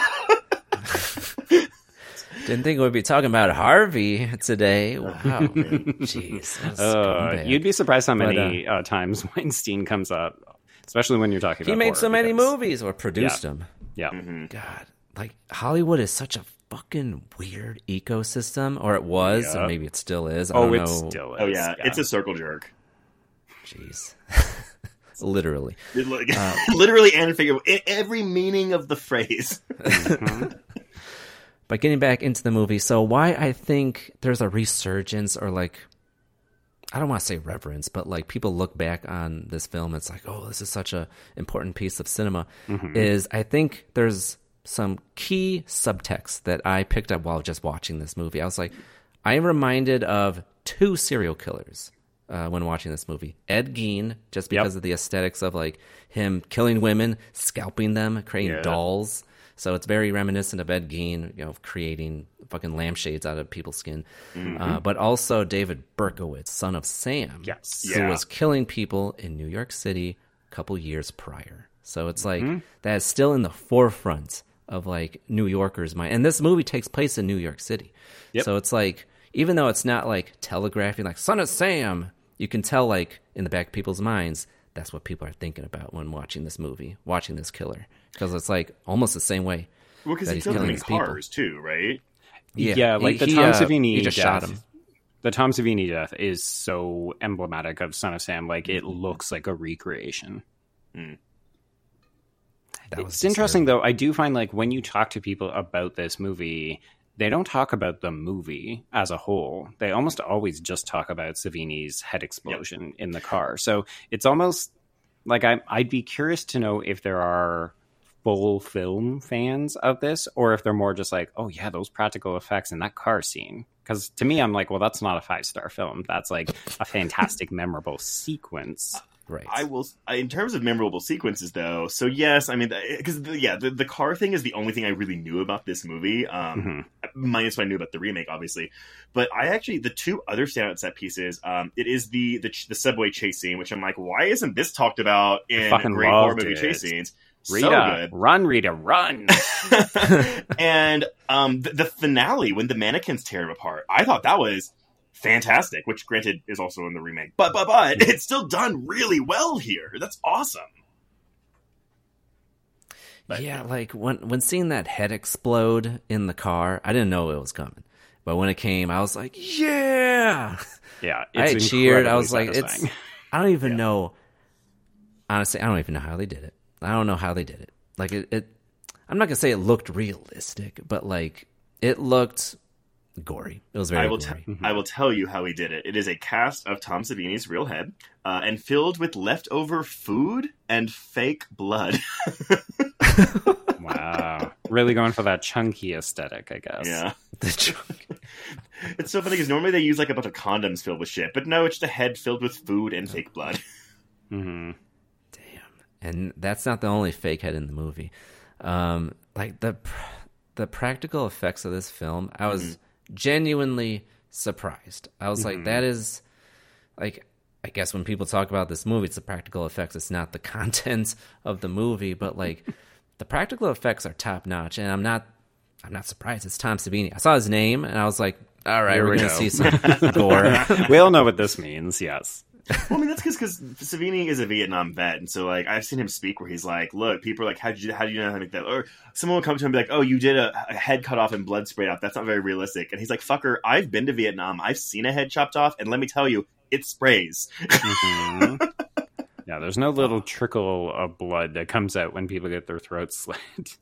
Didn't think we'd be talking about Harvey today. Wow. Jeez. You'd be surprised how many times Weinstein comes up, especially when you're talking about he made so many because... movies or produced them. Yeah. God. Like, Hollywood is such a fucking weird ecosystem, or it was, or maybe it still is. I don't it know. still is. Oh yeah, it's a circle jerk. Jeez. Literally. Literally and figuratively. Every meaning of the phrase. But getting back into the movie, so why I think there's a resurgence, or like, I don't want to say reverence, but like people look back on this film, it's like, oh, this is such a important piece of cinema, is I think there's some key subtext that I picked up while just watching this movie. I was like, I am reminded of 2 serial killers when watching this movie. Ed Gein, just because of the aesthetics of like him killing women, scalping them, creating dolls. So it's very reminiscent of Ed Gein, creating fucking lampshades out of people's skin. But also David Berkowitz, son of Sam, who was killing people in New York City a couple years prior. So it's like that is still in the forefront of like New Yorkers' mind. And this movie takes place in New York City. So it's like, even though it's not like telegraphing like son of Sam, you can tell like in the back of people's minds, that's what people are thinking about when watching this movie, watching this killer. Because it's like almost the same way. Well, because he killed them in cars too, right? Yeah, like the Tom Savini he just shot him. The Tom Savini death is so emblematic of Son of Sam. Like, it looks like a recreation. It's interesting, though. I do find, like, when you talk to people about this movie, they don't talk about the movie as a whole. They almost always just talk about Savini's head explosion in the car. So it's almost like I'd be curious to know if there are full film fans of this, or if they're more just like, oh yeah, those practical effects in that car scene. Because to me, I'm like, well, that's not a 5-star film. That's like a fantastic, memorable sequence. Right. In terms of memorable sequences, though, so yes, I mean, because the car thing is the only thing I really knew about this movie, minus what I knew about the remake, obviously. But the 2 other standout set pieces, it is the subway chase scene, which I'm like, why isn't this talked about in great horror movie chase scenes? Rita, so good. Run, Rita, run! And the finale, when the mannequins tear him apart, I thought that was fantastic, which granted is also in the remake, but it's still done really well here. That's awesome. But, yeah, like when seeing that head explode in the car, I didn't know it was coming, but when it came, I was like, yeah, I cheered. I was like, I don't even know. Honestly, I don't even know how they did it. I don't know how they did it. Like it I'm not gonna say it looked realistic, but like it looked gory. It was very gory. I will tell you how he did it. It is a cast of Tom Savini's real head, and filled with leftover food and fake blood. Wow. Really going for that chunky aesthetic, I guess. Yeah. It's so funny because normally they use like a bunch of condoms filled with shit, but no, it's just a head filled with food and fake blood. Damn. And that's not the only fake head in the movie. Like the practical effects of this film, I was genuinely surprised. I was like, that is like, I guess when people talk about this movie, it's the practical effects. It's not the content of the movie, but like the practical effects are top notch. And I'm not surprised. It's Tom Savini. I saw his name and I was like, all right, we're going to see some gore. We all know what this means. Yes. Well, I mean, that's because Savini is a Vietnam vet, and so like I've seen him speak where he's like, "Look, people are like, how do you know how to make that?" Or someone will come to him and be like, "Oh, you did a head cut off and blood sprayed out. That's not very realistic." And he's like, "Fucker, I've been to Vietnam. I've seen a head chopped off, and let me tell you, it sprays." Yeah, there's no little trickle of blood that comes out when people get their throats slit.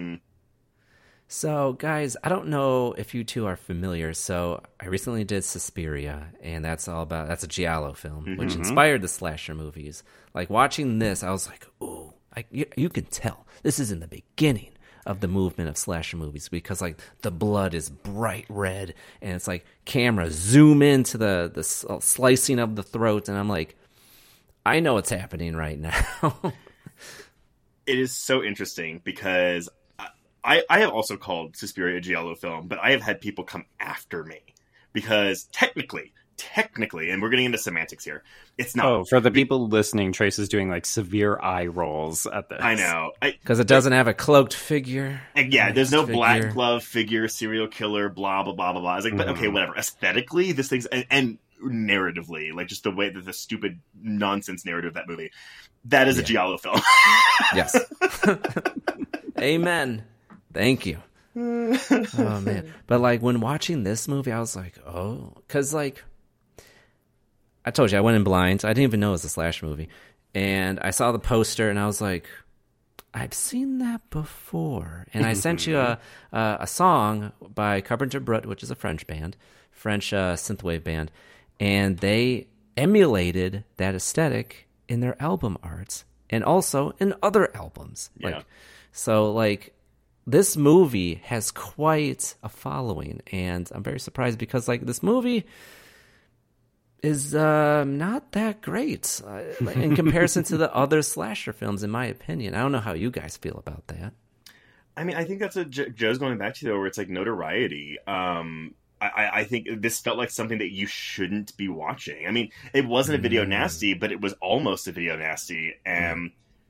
So, guys, I don't know if you two are familiar. So, I recently did Suspiria, and that's a Giallo film, which inspired the slasher movies. Like, watching this, I was like, ooh, you can tell this is in the beginning of the movement of slasher movies because, like, the blood is bright red, and it's like camera zoom into the slicing of the throat, and I'm like, I know what's happening right now. It is so interesting because I have also called Suspiria a Giallo film, but I have had people come after me because technically, and we're getting into semantics here, it's not. Oh, for the people listening, Trace is doing like severe eye rolls at this. I know. Because it doesn't have a cloaked figure. Yeah, there's no black glove figure, serial killer, blah, blah, blah, blah, blah. I was like, but okay, whatever. Aesthetically, this thing's, and narratively, like just the way that the stupid nonsense narrative of that movie, that is a Giallo film. Yes. Amen. Thank you. Oh man. But like when watching this movie, I was like, oh, because like I told you I went in blind. I didn't even know it was a slasher movie, and I saw the poster and I was like, I've seen that before. And I sent you a song by Carpenter Brut, which is a French synthwave band, and they emulated that aesthetic in their album arts and also in other albums. Yeah. Like this movie has quite a following, and I'm very surprised because like this movie is not that great in comparison to the other slasher films, in my opinion. I don't know how you guys feel about that. I mean, I think that's what Joe's going back to, though, where it's like notoriety. I think this felt like something that you shouldn't be watching. I mean, it wasn't a video nasty, but it was almost a video nasty. And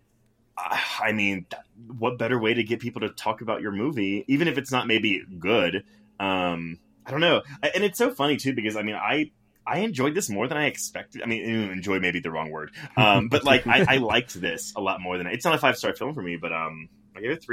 I mean, what better way to get people to talk about your movie, even if it's not maybe good? I don't know. And it's so funny, too, because, I mean, I enjoyed this more than I expected. I mean, enjoy may be the wrong word. But like, I liked this a lot more than it's not a 5-star film for me, but I gave it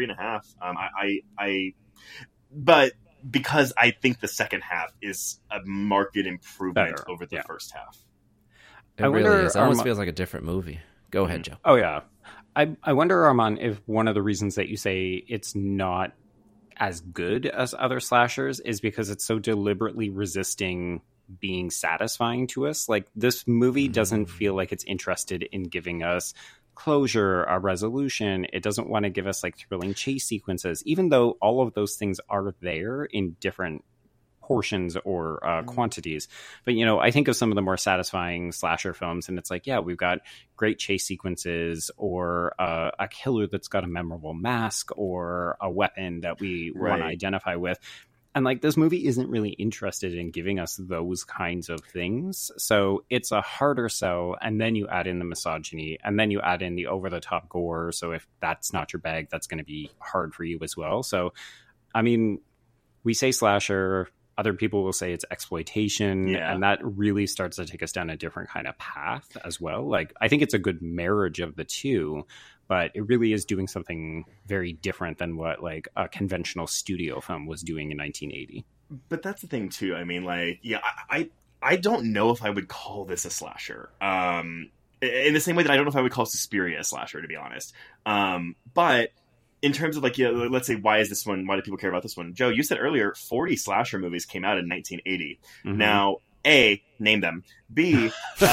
3.5. But because I think the second half is a marked improvement over the first half. It really is. It almost feels like a different movie. Go ahead, Joe. Oh yeah. I wonder, Armand, if one of the reasons that you say it's not as good as other slashers is because it's so deliberately resisting being satisfying to us. Like this movie doesn't feel like it's interested in giving us closure, a resolution. It doesn't want to give us like thrilling chase sequences, even though all of those things are there in different portions or quantities. But you know, I think of some of the more satisfying slasher films, and it's like, yeah, we've got great chase sequences, or a killer that's got a memorable mask, or a weapon that we want to identify with. And like this movie isn't really interested in giving us those kinds of things. So it's a harder sell. And then you add in the misogyny, and then you add in the over the top gore. So if that's not your bag, that's going to be hard for you as well. So, I mean, we say slasher, other people will say it's exploitation. And that really starts to take us down a different kind of path as well. Like, I think it's a good marriage of the two, but it really is doing something very different than what like a conventional studio film was doing in 1980. But that's the thing too. I mean, like, yeah, I don't know if I would call this a slasher. In the same way that I don't know if I would call Suspiria a slasher, to be honest. But in terms of like, yeah, let's say, why do people care about this one? Joe, you said earlier, 40 slasher movies came out in 1980. Mm-hmm. Now, A, name them. B,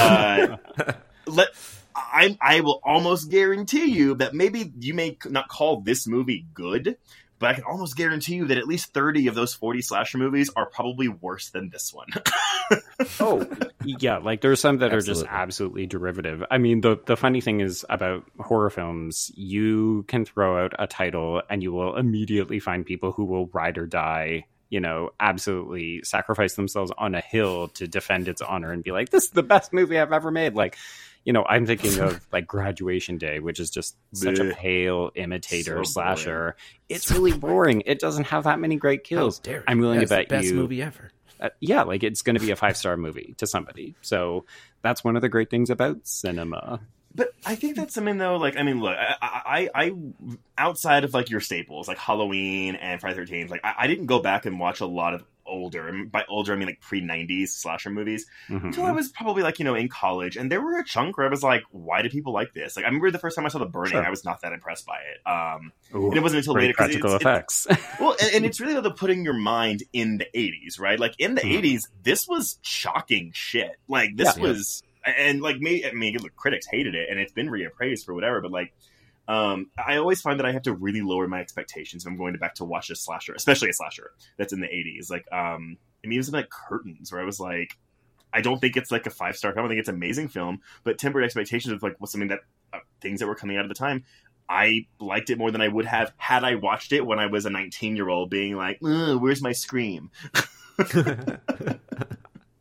I will almost guarantee you that maybe you may not call this movie good, but I can almost guarantee you that at least 30 of those 40 slasher movies are probably worse than this one. Oh, yeah. Like there's some that are just absolutely derivative. I mean, the funny thing is about horror films, you can throw out a title and you will immediately find people who will ride or die, you know, absolutely sacrifice themselves on a hill to defend its honor and be like, this is the best movie I've ever made. Like, you know, I'm thinking of like Graduation Day, which is just such a pale imitator slasher. It's really boring. It doesn't have that many great kills. I'm willing to bet the best movie ever. Yeah, like it's going to be a 5-star movie to somebody. So that's one of the great things about cinema. But I think that's something though. Like, I mean, look, I outside of like your staples like Halloween and Friday the 13th, like I didn't go back and watch a lot of older, and by older I mean like pre-90s slasher movies, until I was probably like, you know, in college. And there were a chunk where I was like, why do people like this? Like, I remember the first time I saw The Burning, I was not that impressed by it. And it wasn't until later, practical effects. Well, and it's really about putting your mind in the 80s, right? Like in the 80s, this was shocking shit. Like this was. And like me, I mean, look, critics hated it, and it's been reappraised for whatever. But like, I always find that I have to really lower my expectations when I'm going back to watch a slasher, especially a slasher that's in the 80s. Like, I mean, it was like Curtains, where I was like, I don't think it's like a 5-star film. I think it's an amazing film, but tempered expectations of like what's something that things that were coming out at the time. I liked it more than I would have had I watched it when I was a 19-year-old, being like, "Where's my Scream?"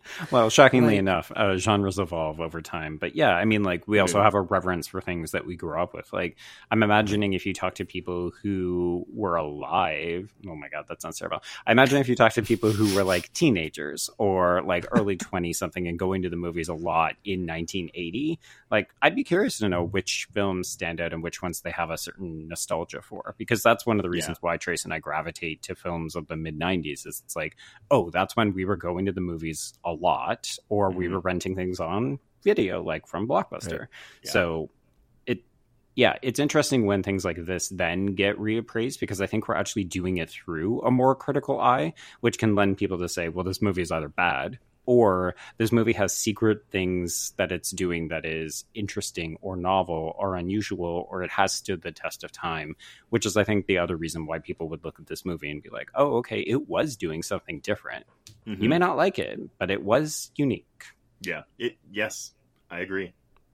Well, shockingly enough, genres evolve over time. But yeah, I mean, like, we also have a reverence for things that we grew up with. Like, I'm imagining if you talk to people who were alive, oh my God, that sounds terrible. I imagine if you talk to people who were like teenagers or like early 20 something and going to the movies a lot in 1980, like, I'd be curious to know which films stand out and which ones they have a certain nostalgia for. Because that's one of the reasons why Trace and I gravitate to films of the mid 90s. Is it's like, oh, that's when we were going to the movies a lot, or we were renting things on video, like from Blockbuster. Right. Yeah. So it's interesting when things like this then get reappraised, because I think we're actually doing it through a more critical eye, which can lend people to say, well, this movie is either bad or this movie has secret things that it's doing that is interesting or novel or unusual, or it has stood the test of time, which is, I think, the other reason why people would look at this movie and be like, oh, okay, it was doing something different. Mm-hmm. You may not like it, but it was unique. Yeah. Yes, I agree.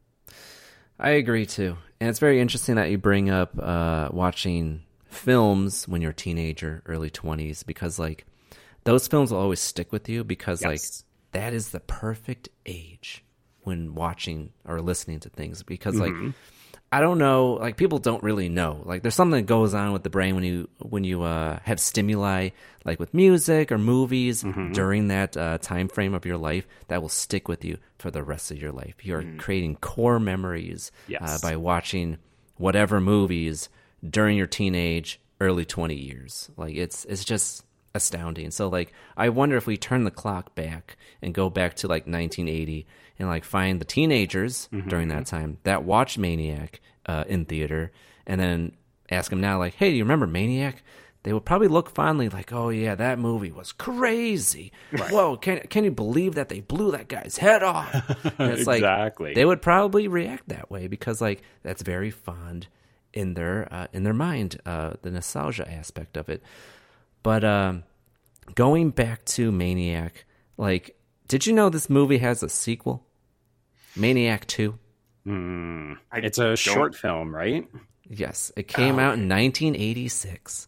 I agree, too. And it's very interesting that you bring up watching films when you're a teenager, early 20s, because, like, those films will always stick with you because, like, that is the perfect age when watching or listening to things. Because, like, I don't know, like, people don't really know. Like, there's something that goes on with the brain when you have stimuli, like with music or movies during that time frame of your life that will stick with you for the rest of your life. You're creating core memories by watching whatever movies during your teenage, early 20 years. Like, it's just astounding. So, like, I wonder if we turn the clock back and go back to, like, 1980 and, like, find the teenagers during that time that watched Maniac in theater, and then ask them now, like, hey, do you remember Maniac? They would probably look fondly like, oh, yeah, that movie was crazy. Right. Whoa, can you believe that they blew that guy's head off? And it's exactly. Like, they would probably react that way because, like, that's very fond in their mind, the nostalgia aspect of it. But going back to Maniac, like, did you know this movie has a sequel? Maniac 2? It's a short film, right? Yes, it came out in 1986.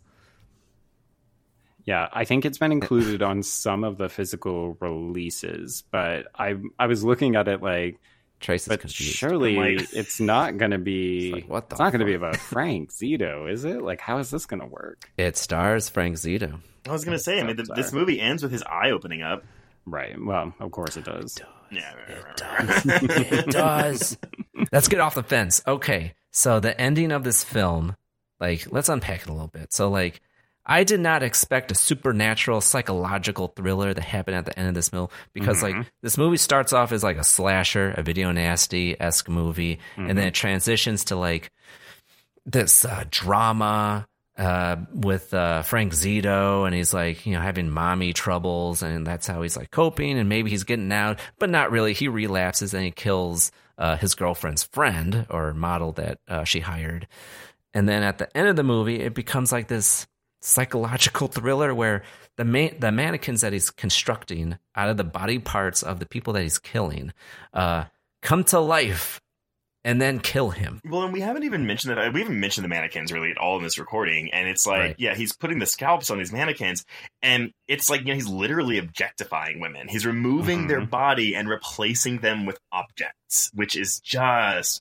Yeah, I think it's been included on some of the physical releases, but I was looking at it like, Trace is but confused. surely it's not going to be. Like, what the it's not going to be about Frank Zito, is it? Like, how is this going to work? It stars Frank Zito. I was going to say, I mean, this movie ends with his eye opening up. Right. Well, of course it does. Yeah, it does. It does. Let's get off the fence. Okay, so the ending of this film, like, let's unpack it a little bit. So, like, I did not expect a supernatural psychological thriller to happen at the end of this film because, like, this movie starts off as, like, a slasher, a video nasty-esque movie, and then it transitions to, like, this drama with Frank Zito, and he's, like, you know, having mommy troubles, and that's how he's, like, coping, and maybe he's getting out, but not really. He relapses, and he kills his girlfriend's friend, or model that she hired. And then at the end of the movie, it becomes, like, this psychological thriller where the mannequins that he's constructing out of the body parts of the people that he's killing come to life and then kill him. Well, and we haven't even mentioned that. We haven't mentioned the mannequins really at all in this recording. And it's like, yeah, he's putting the scalps on these mannequins, and it's like, you know, he's literally objectifying women. He's removing their body and replacing them with objects, which is just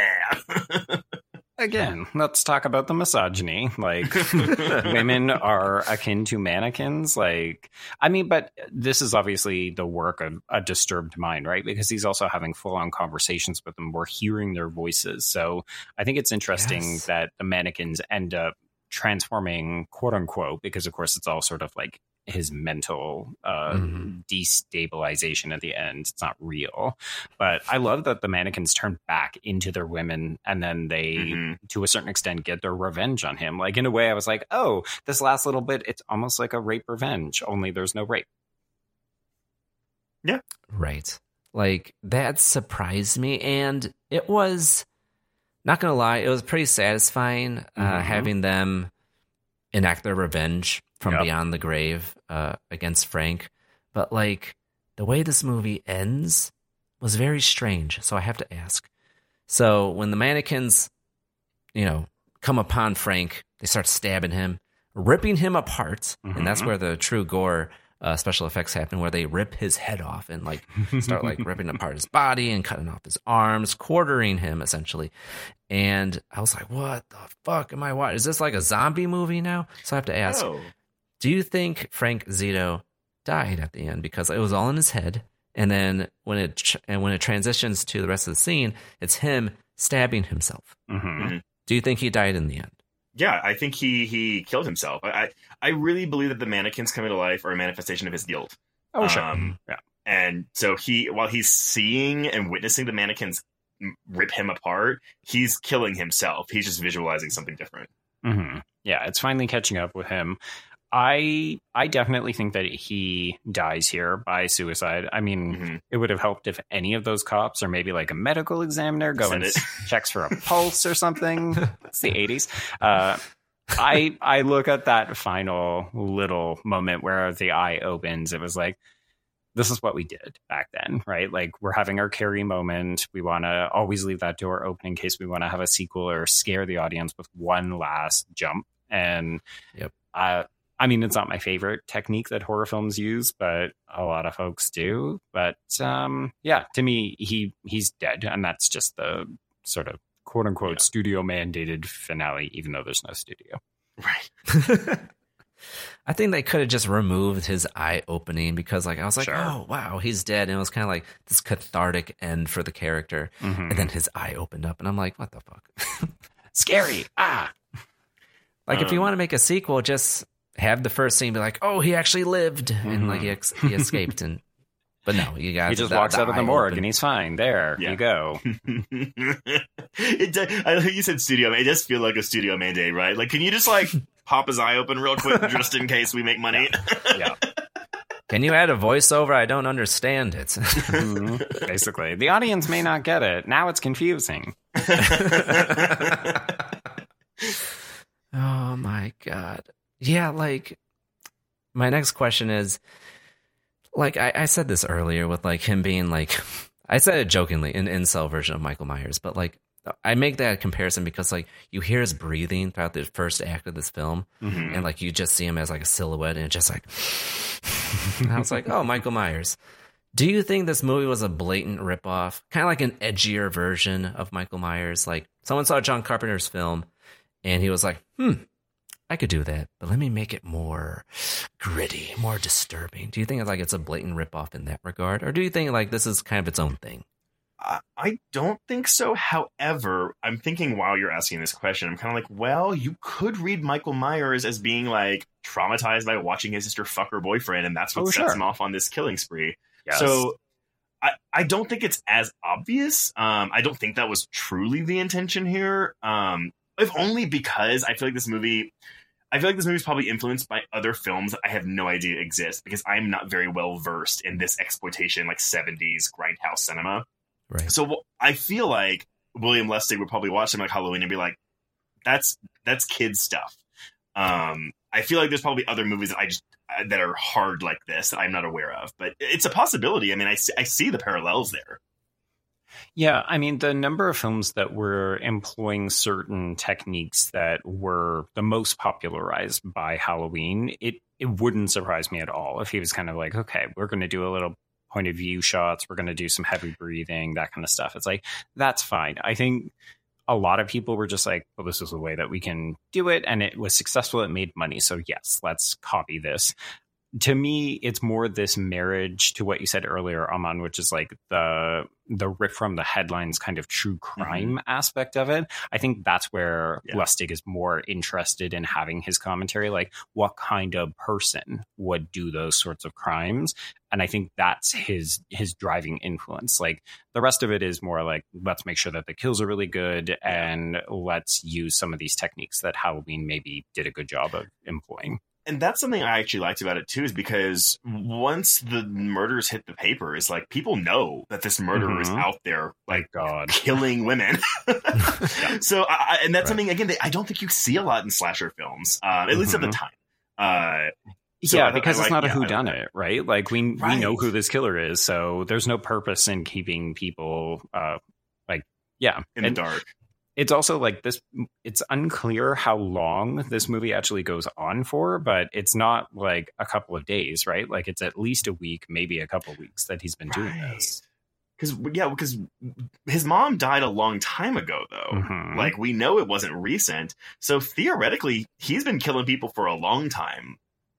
Again, let's talk about the misogyny. Like, women are akin to mannequins. Like, I mean, but this is obviously the work of a disturbed mind, right? Because he's also having full-on conversations with them. We're hearing their voices. So I think it's interesting that the mannequins end up transforming, quote unquote, because of course it's all sort of like his mental destabilization at the end. It's not real, but I love that the mannequins turn back into their women, and then they to a certain extent get their revenge on him. Like, in a way I was like, oh, this last little bit, it's almost like a rape revenge, only there's no rape. Yeah, right. Like, that surprised me, and it was, not gonna lie, it was pretty satisfying having them enact their revenge from beyond the grave against Frank. But, like, the way this movie ends was very strange. So I have to ask. So when the mannequins, you know, come upon Frank, they start stabbing him, ripping him apart. And that's where the true gore special effects happen where they rip his head off and like start like ripping apart his body and cutting off his arms, quartering him essentially. And I was like, what the fuck am I watching? Is this like a zombie movie now? So I have to ask, do you think Frank Zito died at the end? Because it was all in his head. And then when it transitions to the rest of the scene, it's him stabbing himself. Mm-hmm. Do you think he died in the end? Yeah, I think he killed himself. I really believe that the mannequins coming to life are a manifestation of his guilt. Oh, sure. Yeah. And so while he's seeing and witnessing the mannequins rip him apart, he's killing himself. He's just visualizing something different. Mm-hmm. Yeah, it's finally catching up with him. I definitely think that he dies here by suicide. I mean, It would have helped if any of those cops or maybe like a medical examiner go and checks for a pulse or something. It's the 80s. I look at that final little moment where the eye opens. It was like, this is what we did back then, right? Like, we're having our Carrie moment. We want to always leave that door open in case we want to have a sequel or scare the audience with one last jump. And I mean, it's not my favorite technique that horror films use, but a lot of folks do. But yeah, to me, he's dead. And that's just the sort of quote unquote studio mandated finale, even though there's no studio. Right. I think they could have just removed his eye opening because like I was like, oh, wow, he's dead. And it was kind of like this cathartic end for the character. Mm-hmm. And then his eye opened up and I'm like, what the fuck? Scary. Like if you want to make a sequel, just have the first scene be like, oh, he actually lived and like he escaped. But no, you got he just walks out of the morgue and he's fine. There you go. I think you said studio. It does feel like a studio mandate, right? Like, can you just like pop his eye open real quick just in case we make money? Yeah. Can you add a voiceover? I don't understand it. Basically, the audience may not get it. Now it's confusing. Oh my God. Yeah, like my next question is, like I said this earlier with like him being like, I said it jokingly, an incel version of Michael Myers, but like I make that comparison because like you hear his breathing throughout the first act of this film, and like you just see him as like a silhouette, and it's just like, and I was like, oh, Michael Myers. Do you think this movie was a blatant ripoff, kind of like an edgier version of Michael Myers? Like someone saw John Carpenter's film, and he was like, I could do that, but let me make it more gritty, more disturbing. Do you think like it's a blatant ripoff in that regard? Or do you think like this is kind of its own thing? I don't think so. However, I'm thinking while you're asking this question, I'm kind of like, well, you could read Michael Myers as being like traumatized by watching his sister fuck her boyfriend, and that's what sets him off on this killing spree. Yes. So I don't think it's as obvious. I don't think that was truly the intention here. If only because I feel like this movie is probably influenced by other films that I have no idea exist because I'm not very well versed in this exploitation, like 70s grindhouse cinema. Right. So I feel like William Lustig would probably watch something like Halloween and be like, that's kids stuff. I feel like there's probably other movies that are hard like this that I'm not aware of, but it's a possibility. I mean, I see the parallels there. Yeah, I mean, the number of films that were employing certain techniques that were the most popularized by Halloween, it wouldn't surprise me at all if he was kind of like, okay, we're going to do a little point of view shots, we're going to do some heavy breathing, that kind of stuff. It's like, that's fine. I think a lot of people were just like, well, this is a way that we can do it, and it was successful, it made money, so yes, let's copy this. To me, it's more this marriage to what you said earlier, Aman, which is like the rip from the headlines kind of true crime aspect of it. I think that's where Lustig is more interested in having his commentary, like what kind of person would do those sorts of crimes. And I think that's his driving influence. Like the rest of it is more like, let's make sure that the kills are really good and let's use some of these techniques that Halloween maybe did a good job of employing. And that's something I actually liked about it, too, is because once the murders hit the paper, it's like people know that this murderer is out there, like, killing women. So, and that's something, again, I don't think you see a lot in slasher films, at least at the time. So because it's not a whodunit, right? Like, we know who this killer is, so there's no purpose in keeping people, in the dark. It's also like this, it's unclear how long this movie actually goes on for, but it's not like a couple of days, right? Like it's at least a week, maybe a couple of weeks that he's been doing this. Because his mom died a long time ago, though. Mhm. Like, we know it wasn't recent. So theoretically, he's been killing people for a long time.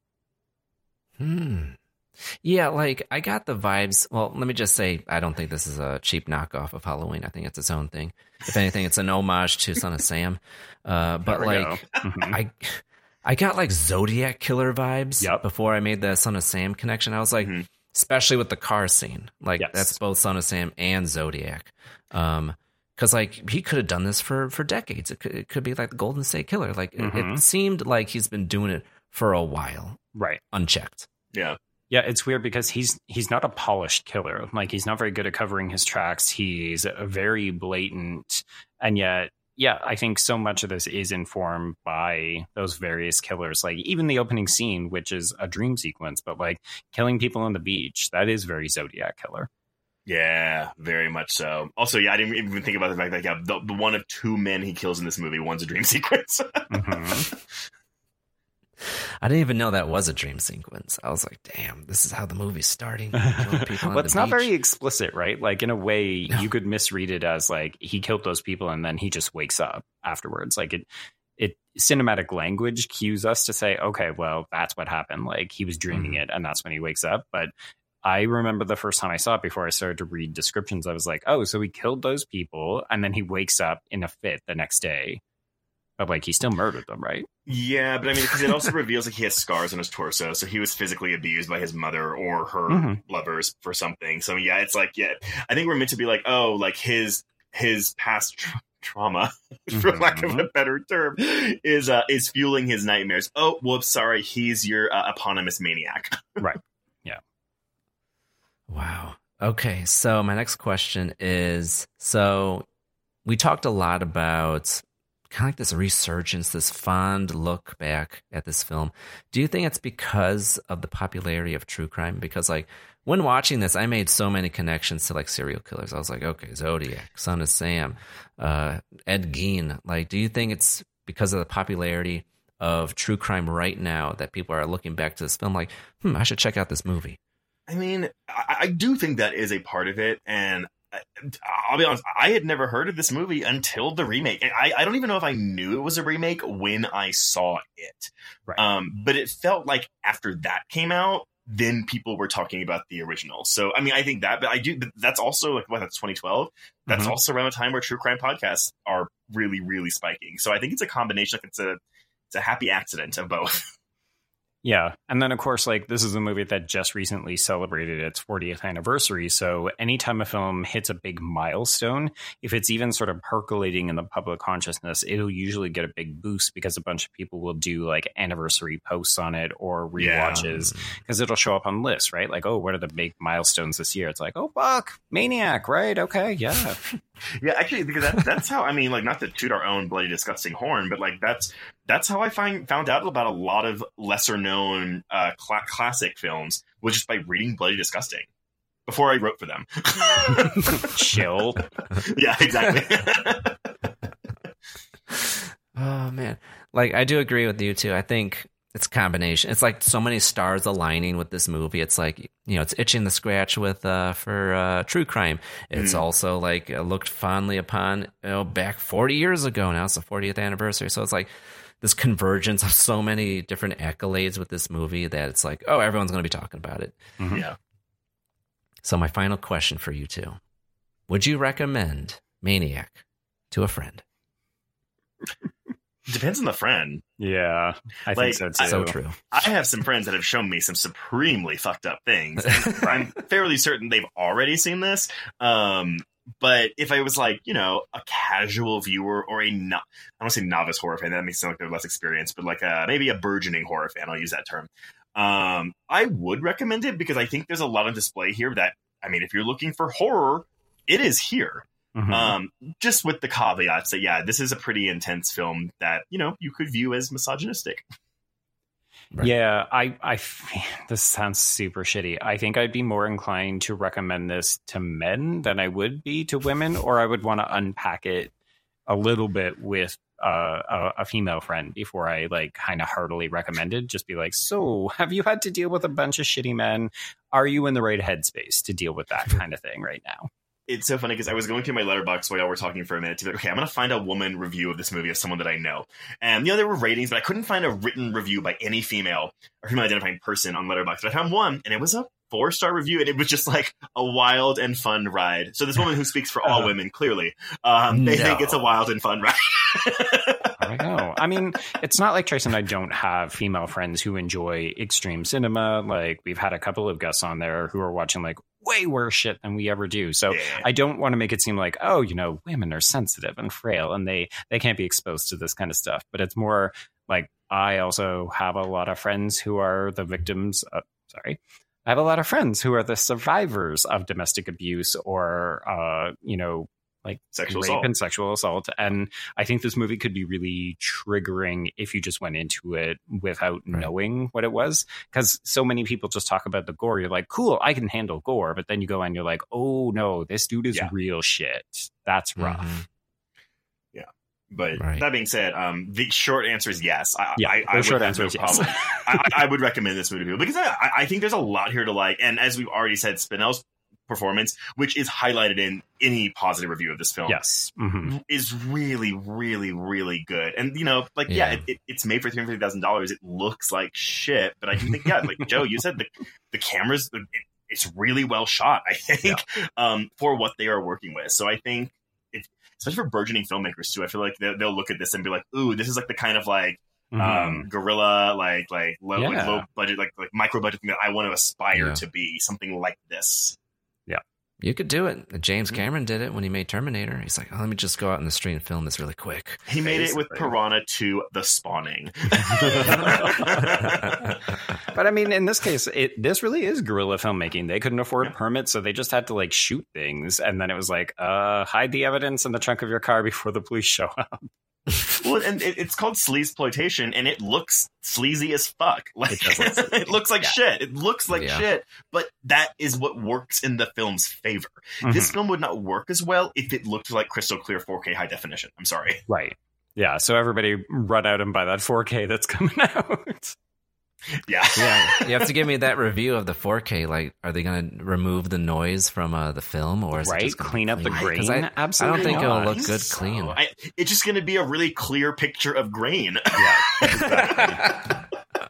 Yeah, like I got the vibes. Well, let me just say, I don't think this is a cheap knockoff of Halloween. I think it's its own thing. If anything, it's an homage to Son of Sam. But There we like, go. Mhm. I got like Zodiac killer vibes Yep. before I made the Son of Sam connection. I was like, Mhm. especially with the car scene, like Yes. that's both Son of Sam and Zodiac. Because like he could have done this for decades. It could be like the Golden State Killer. Like Mhm. it seemed like he's been doing it for a while, Right. unchecked. Yeah. Yeah, it's weird because he's not a polished killer. Like he's not very good at covering his tracks. He's very blatant, and yet, yeah, I think so much of this is informed by those various killers. Like even the opening scene, which is a dream sequence, but like killing people on the beach, that is very Zodiac Killer. Yeah, very much so. Also, yeah, I didn't even think about the fact that the one of two men he kills in this movie, one's a dream sequence. Mhm. I didn't even know that was a dream sequence. I was like, damn, this is how the movie's starting. Killing people on Well, the it's not beach. very explicit, right? Like in a way, you could misread it as like he killed those people and then he just wakes up afterwards. Like it cinematic language cues us to say, okay, well, that's what happened. Like he was dreaming it, and that's when he wakes up. But I remember the first time I saw it, before I started to read descriptions, I was like, oh, so he killed those people and then he wakes up in a fit the next day. But like he still murdered them, right? Yeah, but I mean, because it also reveals like he has scars on his torso, so he was physically abused by his mother or her Mhm. lovers for something. So yeah, it's like, yeah, I think we're meant to be like, oh, like his past trauma, for lack of a better term, is fueling his nightmares. Oh, whoops, sorry, he's your eponymous maniac. Right. Wow. Okay, so my next question is, so we talked a lot about kind of like this resurgence, this fond look back at this film. Do you think it's because of the popularity of true crime? Because like when watching this, I made so many connections to like serial killers. I was like, okay, Zodiac, Son of Sam, Ed Gein. Like, do you think it's because of the popularity of true crime right now that people are looking back to this film like, I should check out this movie? I mean, I do think that is a part of it, and I'll be honest, I had never heard of this movie until the remake. And I don't even know if I knew it was a remake when I saw it. Right. But it felt like after that came out, then people were talking about the original. So, I mean, I think that, but that's also like, that's 2012. That's Mhm. also around the time where true crime podcasts are really, really spiking. So I think it's a combination. Like it's a happy accident of both. Yeah. And then, of course, like this is a movie that just recently celebrated its 40th anniversary. So anytime a film hits a big milestone, if it's even sort of percolating in the public consciousness, it'll usually get a big boost because a bunch of people will do like anniversary posts on it or rewatches because it'll show up on lists, right? Like, oh, what are the big milestones this year? It's like, oh, Buck, Maniac, right? Okay. Yeah. Yeah, actually, because that's how, I mean, like, not to toot our own bloody disgusting horn, but like that's how I found out about a lot of lesser known classic films, was just by reading Bloody Disgusting before I wrote for them. Chill. Yeah, exactly. Oh man, like I do agree with you too. I think it's a combination. It's like so many stars aligning with this movie. It's like, you know, it's itching the scratch with for true crime. It's also like looked fondly upon, you know, back 40 years ago. Now it's the 40th anniversary. So it's like this convergence of so many different accolades with this movie that it's like, oh, everyone's going to be talking about it. Mhm. Yeah. So my final question for you two: would you recommend Maniac to a friend? Depends on the friend. Yeah. I Like, think so too. So true. I have some friends that have shown me some supremely fucked up things. And I'm fairly certain they've already seen this. But if I was like, you know, a casual viewer or I don't want to say novice horror fan, that makes it sound like they're less experienced, but like maybe a burgeoning horror fan, I'll use that term. I would recommend it because I think there's a lot on display here that, I mean, if you're looking for horror, it is here. Mhm. Just with the caveats that, yeah, this is a pretty intense film that, you know, you could view as misogynistic. Right. Yeah, this sounds super shitty. I think I'd be more inclined to recommend this to men than I would be to women, or I would want to unpack it a little bit with a female friend before I like kind of heartily recommended. Just be like, so have you had to deal with a bunch of shitty men? Are you in the right headspace to deal with that kind of thing right now? It's so funny because I was going through my letterbox while y'all were talking for a minute to be like, okay, I'm going to find a woman review of this movie of someone that I know. And, there were ratings, but I couldn't find a written review by any female or female identifying person on Letterboxd. But I found one, and it was a 4-star review, and it was just like a wild and fun ride. So this woman who speaks for all women, clearly, they think it's a wild and fun ride. I know. I mean, it's not like Trace and I don't have female friends who enjoy extreme cinema. Like, we've had a couple of guests on there who are watching like way worse shit than we ever do. So I don't want to make it seem like, oh, women are sensitive and frail and they can't be exposed to this kind of stuff. But it's more like, I also have a lot of friends who are the victims of, I have a lot of friends who are the survivors of domestic abuse or, like sexual rape assault. and sexual assault. And I think this movie could be really triggering if you just went into it without knowing what it was. Because so many people just talk about the gore. You're like, cool, I can handle gore. But then you go and you're like, oh no, this dude is real shit. That's rough. Mm-hmm. But that being said, the short answer is yes. I would recommend this movie to people because I think there's a lot here to like. And as we've already said, Spinell's performance, which is highlighted in any positive review of this film, is really, really, really good. And it's made for $350,000. It looks like shit, but I do think like Joe, you said the cameras, it's really well shot. I think for what they are working with. So I think. Especially for burgeoning filmmakers too, I feel like they'll look at this and be like, "Ooh, this is like the kind of like guerrilla, like low budget, like micro budget thing that I want to aspire to be, something like this." Yeah, you could do it. James Cameron did it when he made Terminator. He's like, let me just go out in the street and film this really quick. He made it with Piranha 2: The Spawning. But I mean, in this case, this really is guerrilla filmmaking. They couldn't afford permits, so they just had to like shoot things, and then it was like, hide the evidence in the trunk of your car before the police show up. Well, and it's called sleazeploitation, and it looks sleazy as fuck. Like it looks like shit. It looks like shit, but that is what works in the film's favor. This film would not work as well if it looked like crystal clear 4K high definition. I'm sorry. Right. Yeah. So everybody run out and buy that 4K that's coming out. Yeah. You have to give me that review of the 4K. Like, are they going to remove the noise from the film, or is it just clean up the grain? Absolutely, I don't think it'll look good clean. It's just going to be a really clear picture of grain. Yeah, exactly.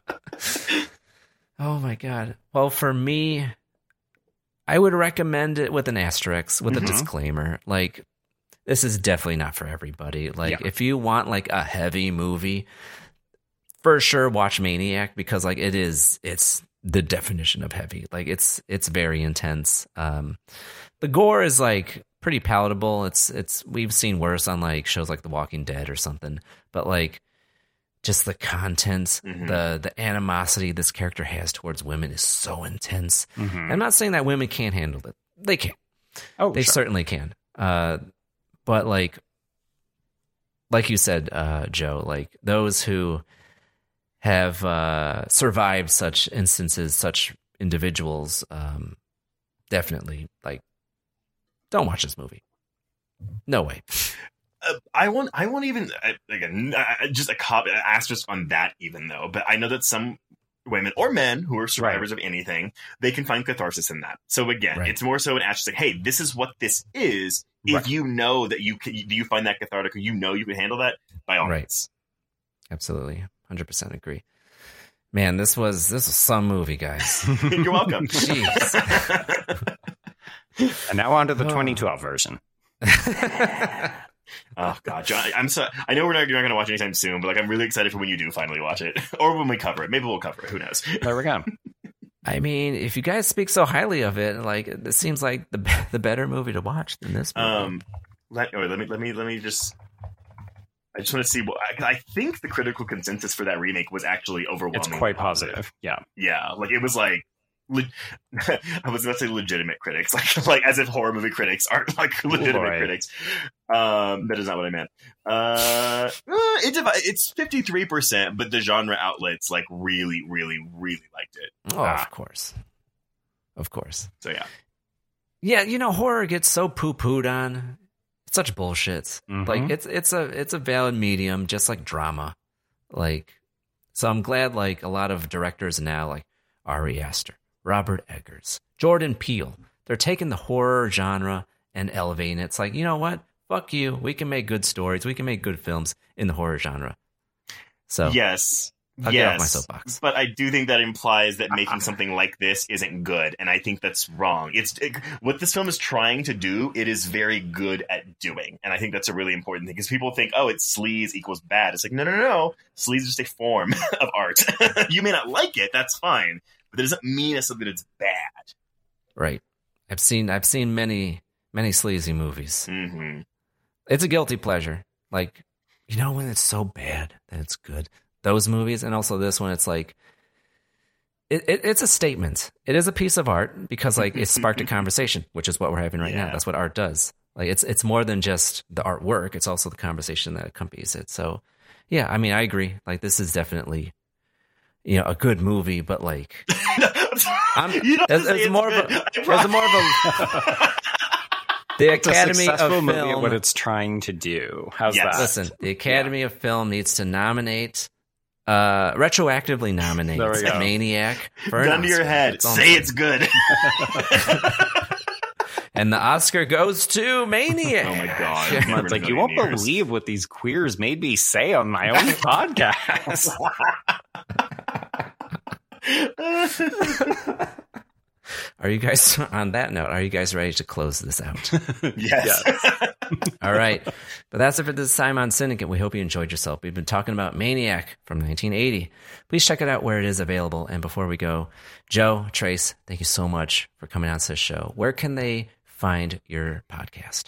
Oh my god. Well, for me, I would recommend it with an asterisk, with a disclaimer. Like, this is definitely not for everybody. Like, if you want like a heavy movie, for sure watch Maniac, because like it's the definition of heavy. Like it's very intense. The gore is like pretty palatable. It's we've seen worse on like shows like The Walking Dead or something, but like just the content, the animosity this character has towards women is so intense. I'm not saying that women can't handle it. They can. Oh, they certainly can. But like you said, Joe, like those who have survived such instances, such individuals, definitely like don't watch this movie. No way. I won't even again just a asterisk on that even though, but I know that some women or men who are survivors of anything, they can find catharsis in that. So again, it's more so an asterisk like, hey, this is what this is. If you know that you find that cathartic, or you know you can handle that, by all means. Absolutely. 100% agree. Man, this was some movie, guys. You're welcome. Jeez. And now on to the 2012 version. Oh god, John, I'm so. I know you're not going to watch anytime soon, but like I'm really excited for when you do finally watch it, or when we cover it. Maybe we'll cover it. Who knows? There we go. I mean, if you guys speak so highly of it, like it seems like the better movie to watch than this movie. Let me just. I just want to see what I think the critical consensus for that remake was actually overwhelming. It's quite positive. Yeah. Like it was like I was about to say legitimate critics, like as if horror movie critics aren't like legitimate critics. That is not what I meant. It's 53%, but the genre outlets like really, really, really liked it. Oh, of course. So yeah. Yeah, horror gets so poo-pooed on. such bullshit. Mhm. Like it's a valid medium, just like drama. Like, so I'm glad like a lot of directors now, like Ari Aster, Robert Eggers, Jordan Peele, they're taking the horror genre and elevating it. It's like, you know what? Fuck you. We can make good stories. We can make good films in the horror genre. So Yes. I'll get off my soapbox. But I do think that implies that making something like this isn't good, and I think that's wrong. What this film is trying to do, it is very good at doing, and I think that's a really important thing, because people think, oh, it's sleaze equals bad. It's like, no. Sleaze is just a form of art. You may not like it, that's fine, but that doesn't mean necessarily that it's bad. Right. I've seen many sleazy movies. Mm-hmm. It's a guilty pleasure. Like, you know, when it's so bad that it's good. Those movies, and also this one, it's like it's a statement. It is a piece of art because like it sparked a conversation, which is what we're having right now. That's what art does. Like it's more than just the artwork; it's also the conversation that accompanies it. So, yeah, I mean, I agree. Like this is definitely, you know, a good movie, but like it's more of a the Academy of Film Film. at what it's trying to do. How's Yes. that? Listen, the Academy of Film needs to nominate, retroactively nominate There we go. Maniac for an Gun to your Oscar. head. That's all I'm Say saying. it's good. And the Oscar goes to Maniac. Oh my God. Yeah. It's like, you won't believe what these queers made me say on my own podcast. Are you guys, on that note, are you guys ready to close this out? Yes. All right. But that's it for this time on Syndicate. We hope you enjoyed yourself. We've been talking about Maniac from 1980. Please check it out where it is available. And before we go, Joe, Trace, thank you so much for coming on to this show. Where can they find your podcast?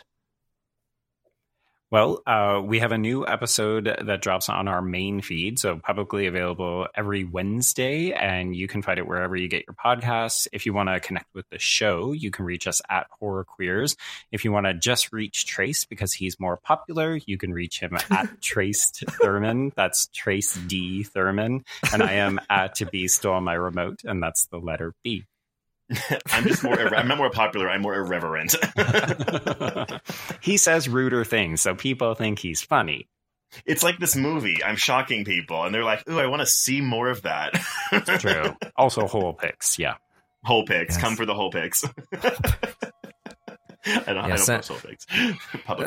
Well, we have a new episode that drops on our main feed, so publicly available every Wednesday, and you can find it wherever you get your podcasts. If you want to connect with the show, you can reach us at Horror Queers. If you want to just reach Trace because he's more popular, you can reach him at Traced Thurman. That's Trace D. Thurman. And I am at To Be Stole My Remote, and that's the letter B. I'm not more popular. I'm more irreverent. He says ruder things, so people think he's funny. It's like this movie. I'm shocking people, and they're like, "Ooh, I want to see more of that." True. Also, whole pics. Yeah. Whole pics. Yes. Come for the whole pics. I don't post whole pics. Public.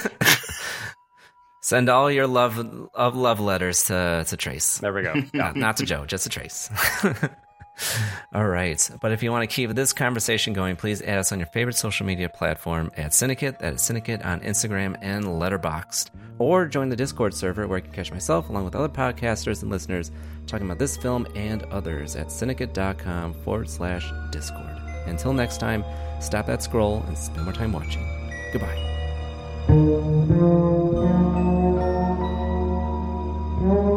Send all your love letters to Trace. There we go. Not to Joe, just to Trace. All right. But if you want to keep this conversation going, please add us on your favorite social media platform at Syndicate. That is Syndicate on Instagram and Letterboxd. Or join the Discord server where you can catch myself along with other podcasters and listeners talking about this film and others at syndicate.com/Discord. Until next time, stop that scroll and spend more time watching. Goodbye.